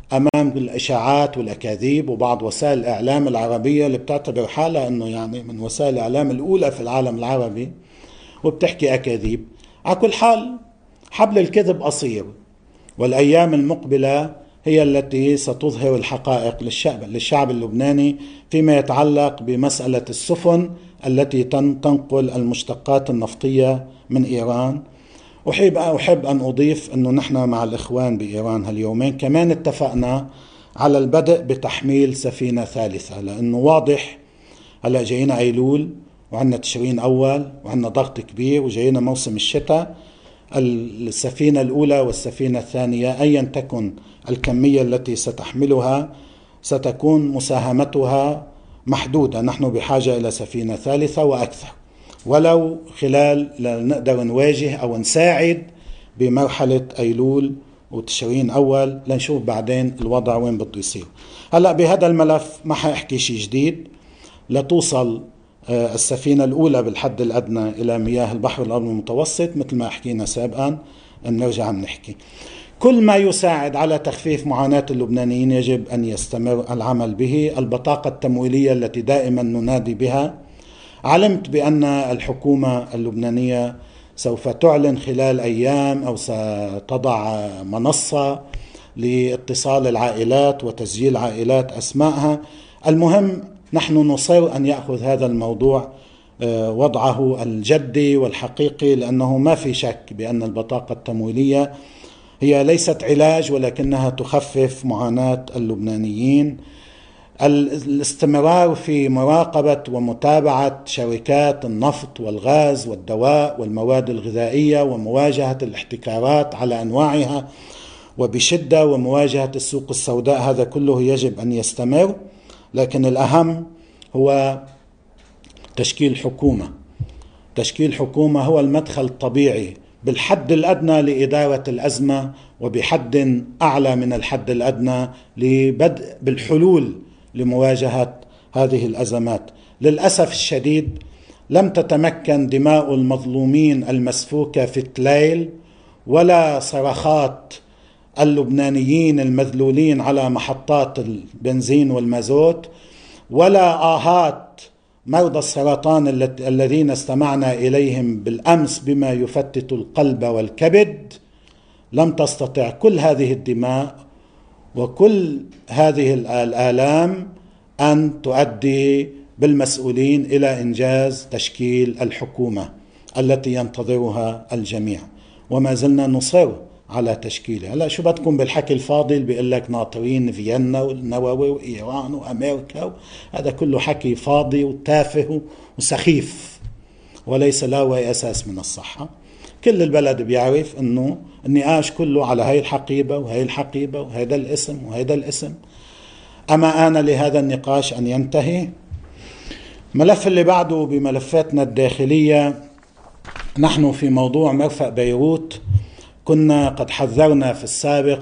أمام الإشاعات والأكاذيب وبعض وسائل الإعلام العربية اللي بتعتبر حالها أنه يعني من وسائل الإعلام الأولى في العالم العربي وبتحكي أكاذيب. على كل حال حبل الكذب قصير، والأيام المقبلة هي التي ستظهر الحقائق للشعب اللبناني فيما يتعلق بمسألة السفن التي تنقل المشتقات النفطية من إيران. أحب أن أضيف أنه نحن مع الإخوان بإيران هاليومين كمان اتفقنا على البدء بتحميل سفينة ثالثة، لأنه واضح هلأ جاينا أيلول وعندنا تشرين أول وعندنا ضغط كبير وجاينا موسم الشتاء. السفينة الأولى والسفينة الثانية أيا تكن الكمية التي ستحملها ستكون مساهمتها محدودة. نحن بحاجة إلى سفينة ثالثة وأكثر، ولو خلال نقدر نواجه أو نساعد بمرحلة أيلول وتشرين أول، لنشوف بعدين الوضع وين بده يصير. هلأ بهذا الملف ما حأحكي شيء جديد. لتوصل السفينة الأولى بالحد الأدنى إلى مياه البحر الأبيض المتوسط مثل ما حكينا سابقا أن نرجع نحكي. كل ما يساعد على تخفيف معاناة اللبنانيين يجب أن يستمر العمل به. البطاقة التمويلية التي دائما ننادي بها، علمت بأن الحكومة اللبنانية سوف تعلن خلال أيام أو ستضع منصة لاتصال العائلات وتسجيل عائلات أسمائها. المهم نحن نصر أن يأخذ هذا الموضوع وضعه الجدي والحقيقي، لأنه ما في شك بأن البطاقة التمويلية هي ليست علاج ولكنها تخفف معاناة اللبنانيين. الاستمرار في مراقبة ومتابعة شركات النفط والغاز والدواء والمواد الغذائية ومواجهة الاحتكارات على أنواعها وبشدة ومواجهة السوق السوداء، هذا كله يجب أن يستمر. لكن الأهم هو تشكيل حكومة. تشكيل حكومة هو المدخل الطبيعي بالحد الأدنى لإدارة الأزمة، وبحد أعلى من الحد الأدنى لبدء بالحلول لمواجهة هذه الأزمات. للأسف الشديد لم تتمكن دماء المظلومين المسفوكة في التليل ولا صرخات اللبنانيين المذلولين على محطات البنزين والمازوت ولا آهات مرضى السرطان الذين استمعنا إليهم بالأمس بما يفتت القلب والكبد. لم تستطع كل هذه الدماء وكل هذه الآلام أن تؤدي بالمسؤولين إلى إنجاز تشكيل الحكومة التي ينتظرها الجميع، وما زلنا نصر على تشكيله. هلا شو بدكم بالحكي الفاضي اللي بيقول لك ناطرين فيينا والنووي وإيران وأمريكا؟ هذا كله حكي فاضي وتافه وسخيف وليس له أي أساس من الصحة. كل البلد بيعرف أنه النقاش كله على هاي الحقيبة وهي الحقيبة وهذا الاسم وهذا الاسم. أما آن لهذا النقاش أن ينتهي. ملف اللي بعده بملفاتنا الداخلية، نحن في موضوع مرفأ بيروت كنا قد حذرنا في السابق،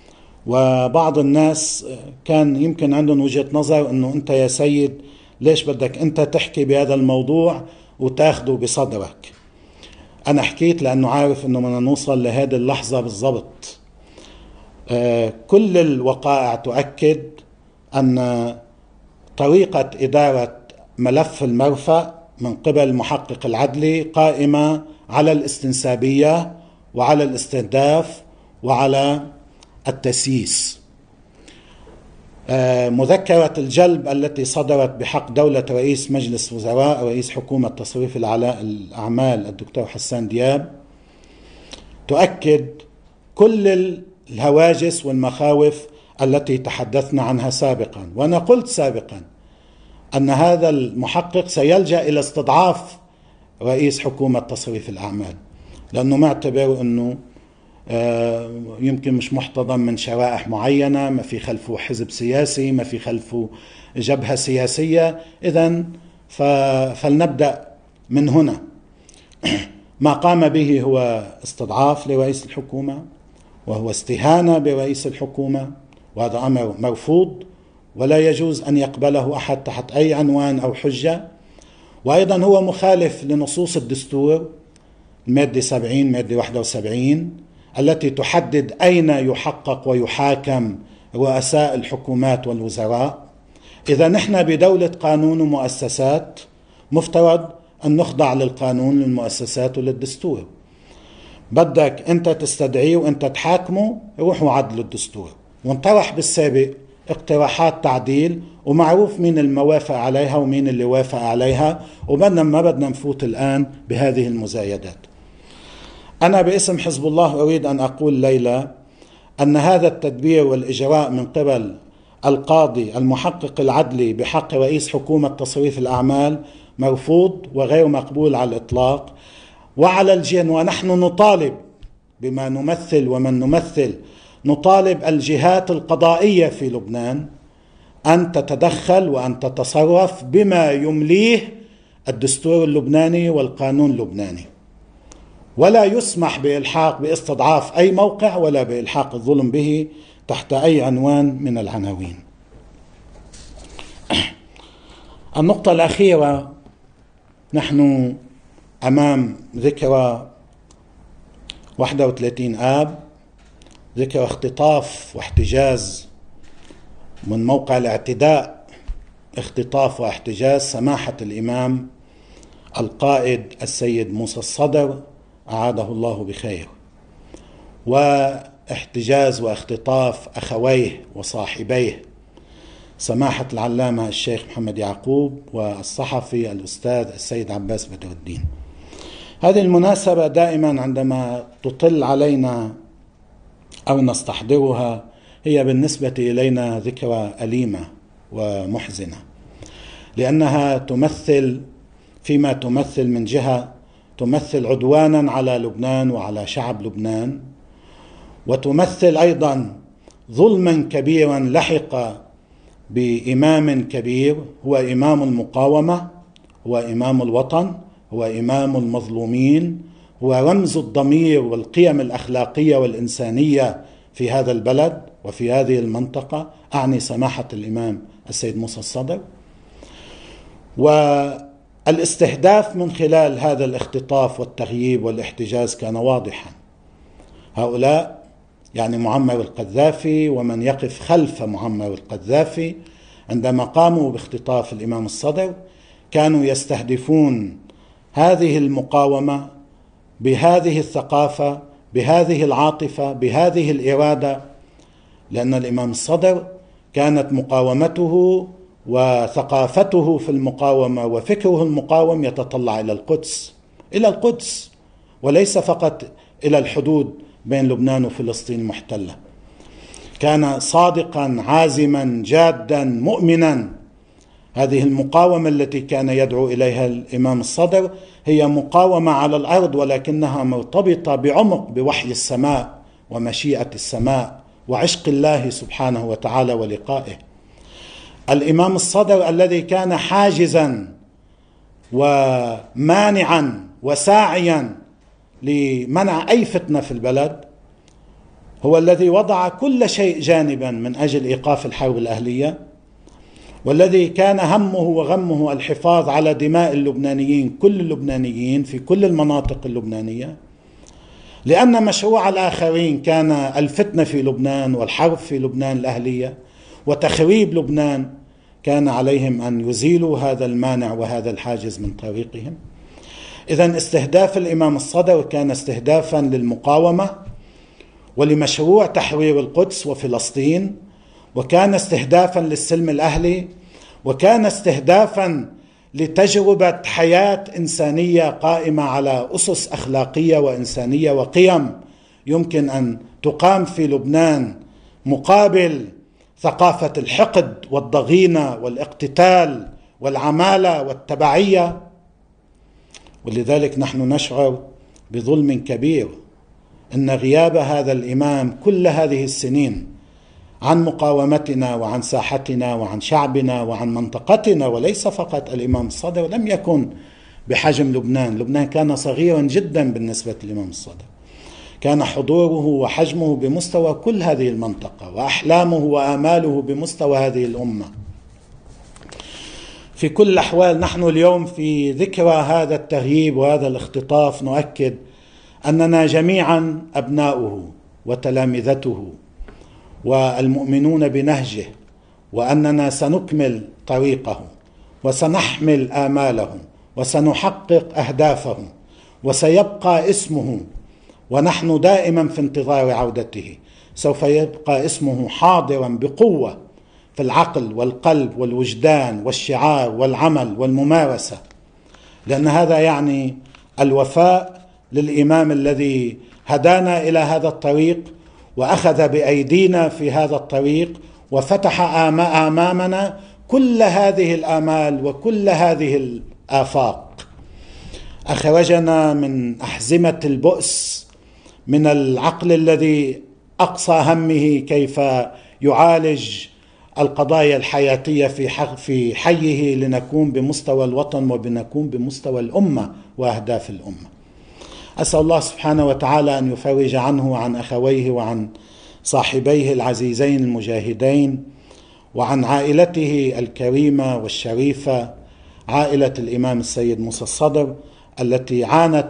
وبعض الناس كان يمكن عندهم وجهة نظر أنه أنت يا سيد ليش بدك أنت تحكي بهذا الموضوع وتاخده بصدرك. أنا حكيت لأنه عارف أنه بدنا نوصل لهذه اللحظة بالضبط. كل الوقائع تؤكد أن طريقة إدارة ملف المرفأ من قبل المحقق العدلي قائمة على الاستنسابية وعلى الاستهداف وعلى التسييس. مذكرة الجلب التي صدرت بحق دولة رئيس مجلس وزراء رئيس حكومة تصريف الأعمال الدكتور حسان دياب تؤكد كل الهواجس والمخاوف التي تحدثنا عنها سابقا. وأنا قلت سابقا أن هذا المحقق سيلجأ إلى استضعاف رئيس حكومة تصريف الأعمال، لأنه معتبر أنه يمكن مش محتضن من شرائح معينة، ما في خلفه حزب سياسي، ما في خلفه جبهة سياسية. إذن فلنبدأ من هنا. ما قام به هو استضعاف لرئيس الحكومة، وهو استهانة برئيس الحكومة، وهذا أمر مرفوض ولا يجوز أن يقبله أحد تحت أي عنوان أو حجة. وأيضا هو مخالف لنصوص الدستور المادة 70 مادة 71 التي تحدد أين يحقق ويحاكم رؤساء الحكومات والوزراء. إذا نحن بدولة قانون ومؤسسات مفترض أن نخضع للقانون للمؤسسات وللدستور. بدك أنت تستدعيه وأنت تحاكمه، روحوا عدلوا الدستور. وانطرح بالسابق اقتراحات تعديل ومعروف مين الموافق عليها ومين اللي وافق عليها، وبدنا ما بدنا نفوت الآن بهذه المزايدات. أنا باسم حزب الله أريد أن أقول ليلى أن هذا التدبير والإجراء من قبل القاضي المحقق العدلي بحق رئيس حكومة تصريف الأعمال مرفوض وغير مقبول على الإطلاق. وعلى الجهة، ونحن نطالب بما نمثل ومن نمثل، نطالب الجهات القضائية في لبنان أن تتدخل وأن تتصرف بما يمليه الدستور اللبناني والقانون اللبناني، ولا يسمح باستضعاف أي موقع ولا بإلحاق الظلم به تحت أي عنوان من العناوين. النقطة الأخيرة، نحن أمام ذكرى 31 آب، ذكرى اختطاف واحتجاز من موقع الاعتداء، اختطاف واحتجاز سماحة الإمام القائد السيد موسى الصدر أعاده الله بخير، واحتجاز واختطاف أخويه وصاحبيه سماحة العلامة الشيخ محمد يعقوب والصحفي الأستاذ السيد عباس بدر الدين. هذه المناسبة دائما عندما تطل علينا أو نستحضرها هي بالنسبة إلينا ذكرى أليمة ومحزنة، لأنها تمثل فيما تمثل من جهة تمثل عدوانا على لبنان وعلى شعب لبنان، وتمثل أيضا ظلما كبيرا لحق بإمام كبير هو إمام المقاومة، هو إمام الوطن، هو إمام المظلومين، هو رمز الضمير والقيم الأخلاقية والإنسانية في هذا البلد وفي هذه المنطقة، أعني سماحة الإمام السيد موسى الصدر. والاستهداف من خلال هذا الاختطاف والتغييب والاحتجاز كان واضحا. هؤلاء يعني معمر القذافي ومن يقف خلف معمر القذافي عندما قاموا باختطاف الإمام الصدر كانوا يستهدفون هذه المقاومة بهذه الثقافة، بهذه العاطفة، بهذه الإرادة، لأن الإمام الصدر كانت مقاومته وثقافته في المقاومة وفكره المقاوم يتطلع إلى القدس وليس فقط إلى الحدود بين لبنان وفلسطين المحتلة. كان صادقا عازما جادا مؤمنا. هذه المقاومة التي كان يدعو إليها الإمام الصدر هي مقاومة على الأرض، ولكنها مرتبطة بعمق بوحي السماء ومشيئة السماء وعشق الله سبحانه وتعالى ولقائه. الإمام الصدر الذي كان حاجزا ومانعا وساعيا لمنع أي فتنة في البلد هو الذي وضع كل شيء جانبا من أجل إيقاف الحرب الأهلية، والذي كان همه وغمه الحفاظ على دماء اللبنانيين، كل اللبنانيين في كل المناطق اللبنانية، لأن مشروع الآخرين كان الفتنة في لبنان والحرب في لبنان الأهلية وتخريب لبنان. كان عليهم أن يزيلوا هذا المانع وهذا الحاجز من طريقهم. إذن استهداف الإمام الصدر كان استهدافا للمقاومة ولمشروع تحرير القدس وفلسطين، وكان استهدافا للسلم الأهلي، وكان استهدافا لتجربة حياة إنسانية قائمة على أسس أخلاقية وإنسانية وقيم يمكن أن تقام في لبنان مقابل ثقافة الحقد والضغينة والاقتتال والعمالة والتبعية. ولذلك نحن نشعر بظلم كبير إن غياب هذا الإمام كل هذه السنين عن مقاومتنا وعن ساحتنا وعن شعبنا وعن منطقتنا، وليس فقط الإمام الصدر لم يكن بحجم لبنان. لبنان كان صغيرا جدا بالنسبة للإمام الصدر، كان حضوره وحجمه بمستوى كل هذه المنطقة، وأحلامه وآماله بمستوى هذه الأمة. في كل الأحوال نحن اليوم في ذكرى هذا التغييب وهذا الاختطاف نؤكد أننا جميعا أبناؤه وتلامذته والمؤمنون بنهجه، وأننا سنكمل طريقه وسنحمل آماله وسنحقق أهدافه، وسيبقى اسمه، ونحن دائما في انتظار عودته. سوف يبقى اسمه حاضرا بقوة في العقل والقلب والوجدان والشعار والعمل والممارسة، لأن هذا يعني الوفاء للإمام الذي هدانا إلى هذا الطريق وأخذ بأيدينا في هذا الطريق وفتح أمامنا كل هذه الآمال وكل هذه الآفاق. أخرجنا من أحزمة البؤس، من العقل الذي أقصى همه كيف يعالج القضايا الحياتية في حيه لنكون بمستوى الوطن وبنكون بمستوى الأمة وأهداف الأمة. أسأل الله سبحانه وتعالى أن يفرج عنه وعن أخويه وعن صاحبيه العزيزين المجاهدين وعن عائلته الكريمة والشريفة، عائلة الإمام السيد موسى الصدر التي عانت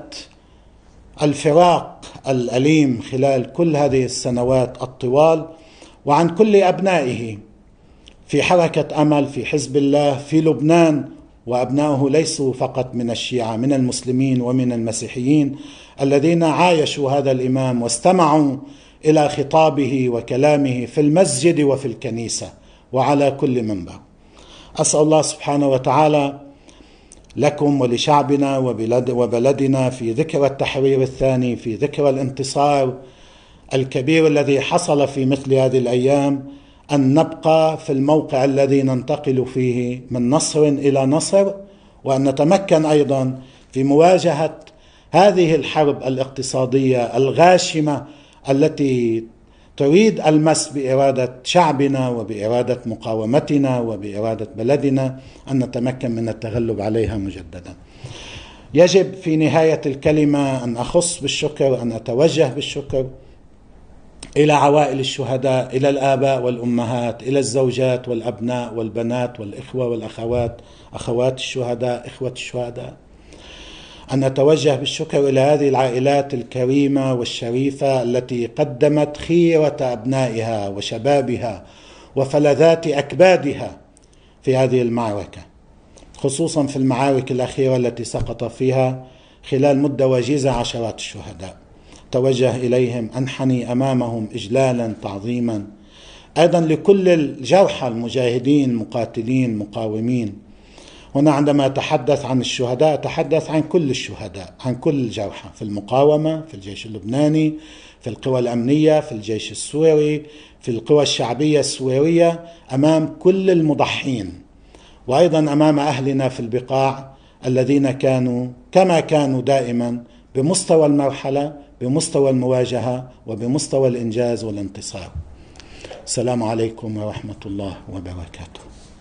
الفراق الأليم خلال كل هذه السنوات الطوال، وعن كل أبنائه في حركة أمل، في حزب الله، في لبنان. وأبنائه ليسوا فقط من الشيعة، من المسلمين ومن المسيحيين الذين عايشوا هذا الإمام واستمعوا إلى خطابه وكلامه في المسجد وفي الكنيسة وعلى كل منبر. أسأل الله سبحانه وتعالى لكم ولشعبنا وبلدنا في ذكرى التحرير الثاني، في ذكرى الانتصار الكبير الذي حصل في مثل هذه الأيام، أن نبقى في الموقع الذي ننتقل فيه من نصر إلى نصر، وأن نتمكن أيضا في مواجهة هذه الحرب الاقتصادية الغاشمة التي تريد المس بإرادة شعبنا وبإرادة مقاومتنا وبإرادة بلدنا، أن نتمكن من التغلب عليها مجددا. يجب في نهاية الكلمة أن أخص بالشكر، أن أتوجه بالشكر إلى عوائل الشهداء، إلى الآباء والأمهات، إلى الزوجات والأبناء والبنات والإخوة والأخوات، أخوات الشهداء، إخوة الشهداء. أن أتوجه بالشكر إلى هذه العائلات الكريمة والشريفة التي قدمت خيرة أبنائها وشبابها وفلذات أكبادها في هذه المعركة، خصوصا في المعارك الأخيرة التي سقط فيها خلال مدة وجيزة عشرات الشهداء. توجه إليهم، أنحني أمامهم إجلالا تعظيما، أيضا لكل الجرحى المجاهدين المقاتلين مقاومين. هنا عندما أتحدث عن الشهداء أتحدث عن كل الشهداء، عن كل الجرحى في المقاومة، في الجيش اللبناني، في القوى الأمنية، في الجيش السوري، في القوى الشعبية السورية، أمام كل المضحين، وأيضا أمام أهلنا في البقاع الذين كانوا كما كانوا دائما بمستوى المرحلة، بمستوى المواجهة، وبمستوى الإنجاز والانتصار. السلام عليكم ورحمة الله وبركاته.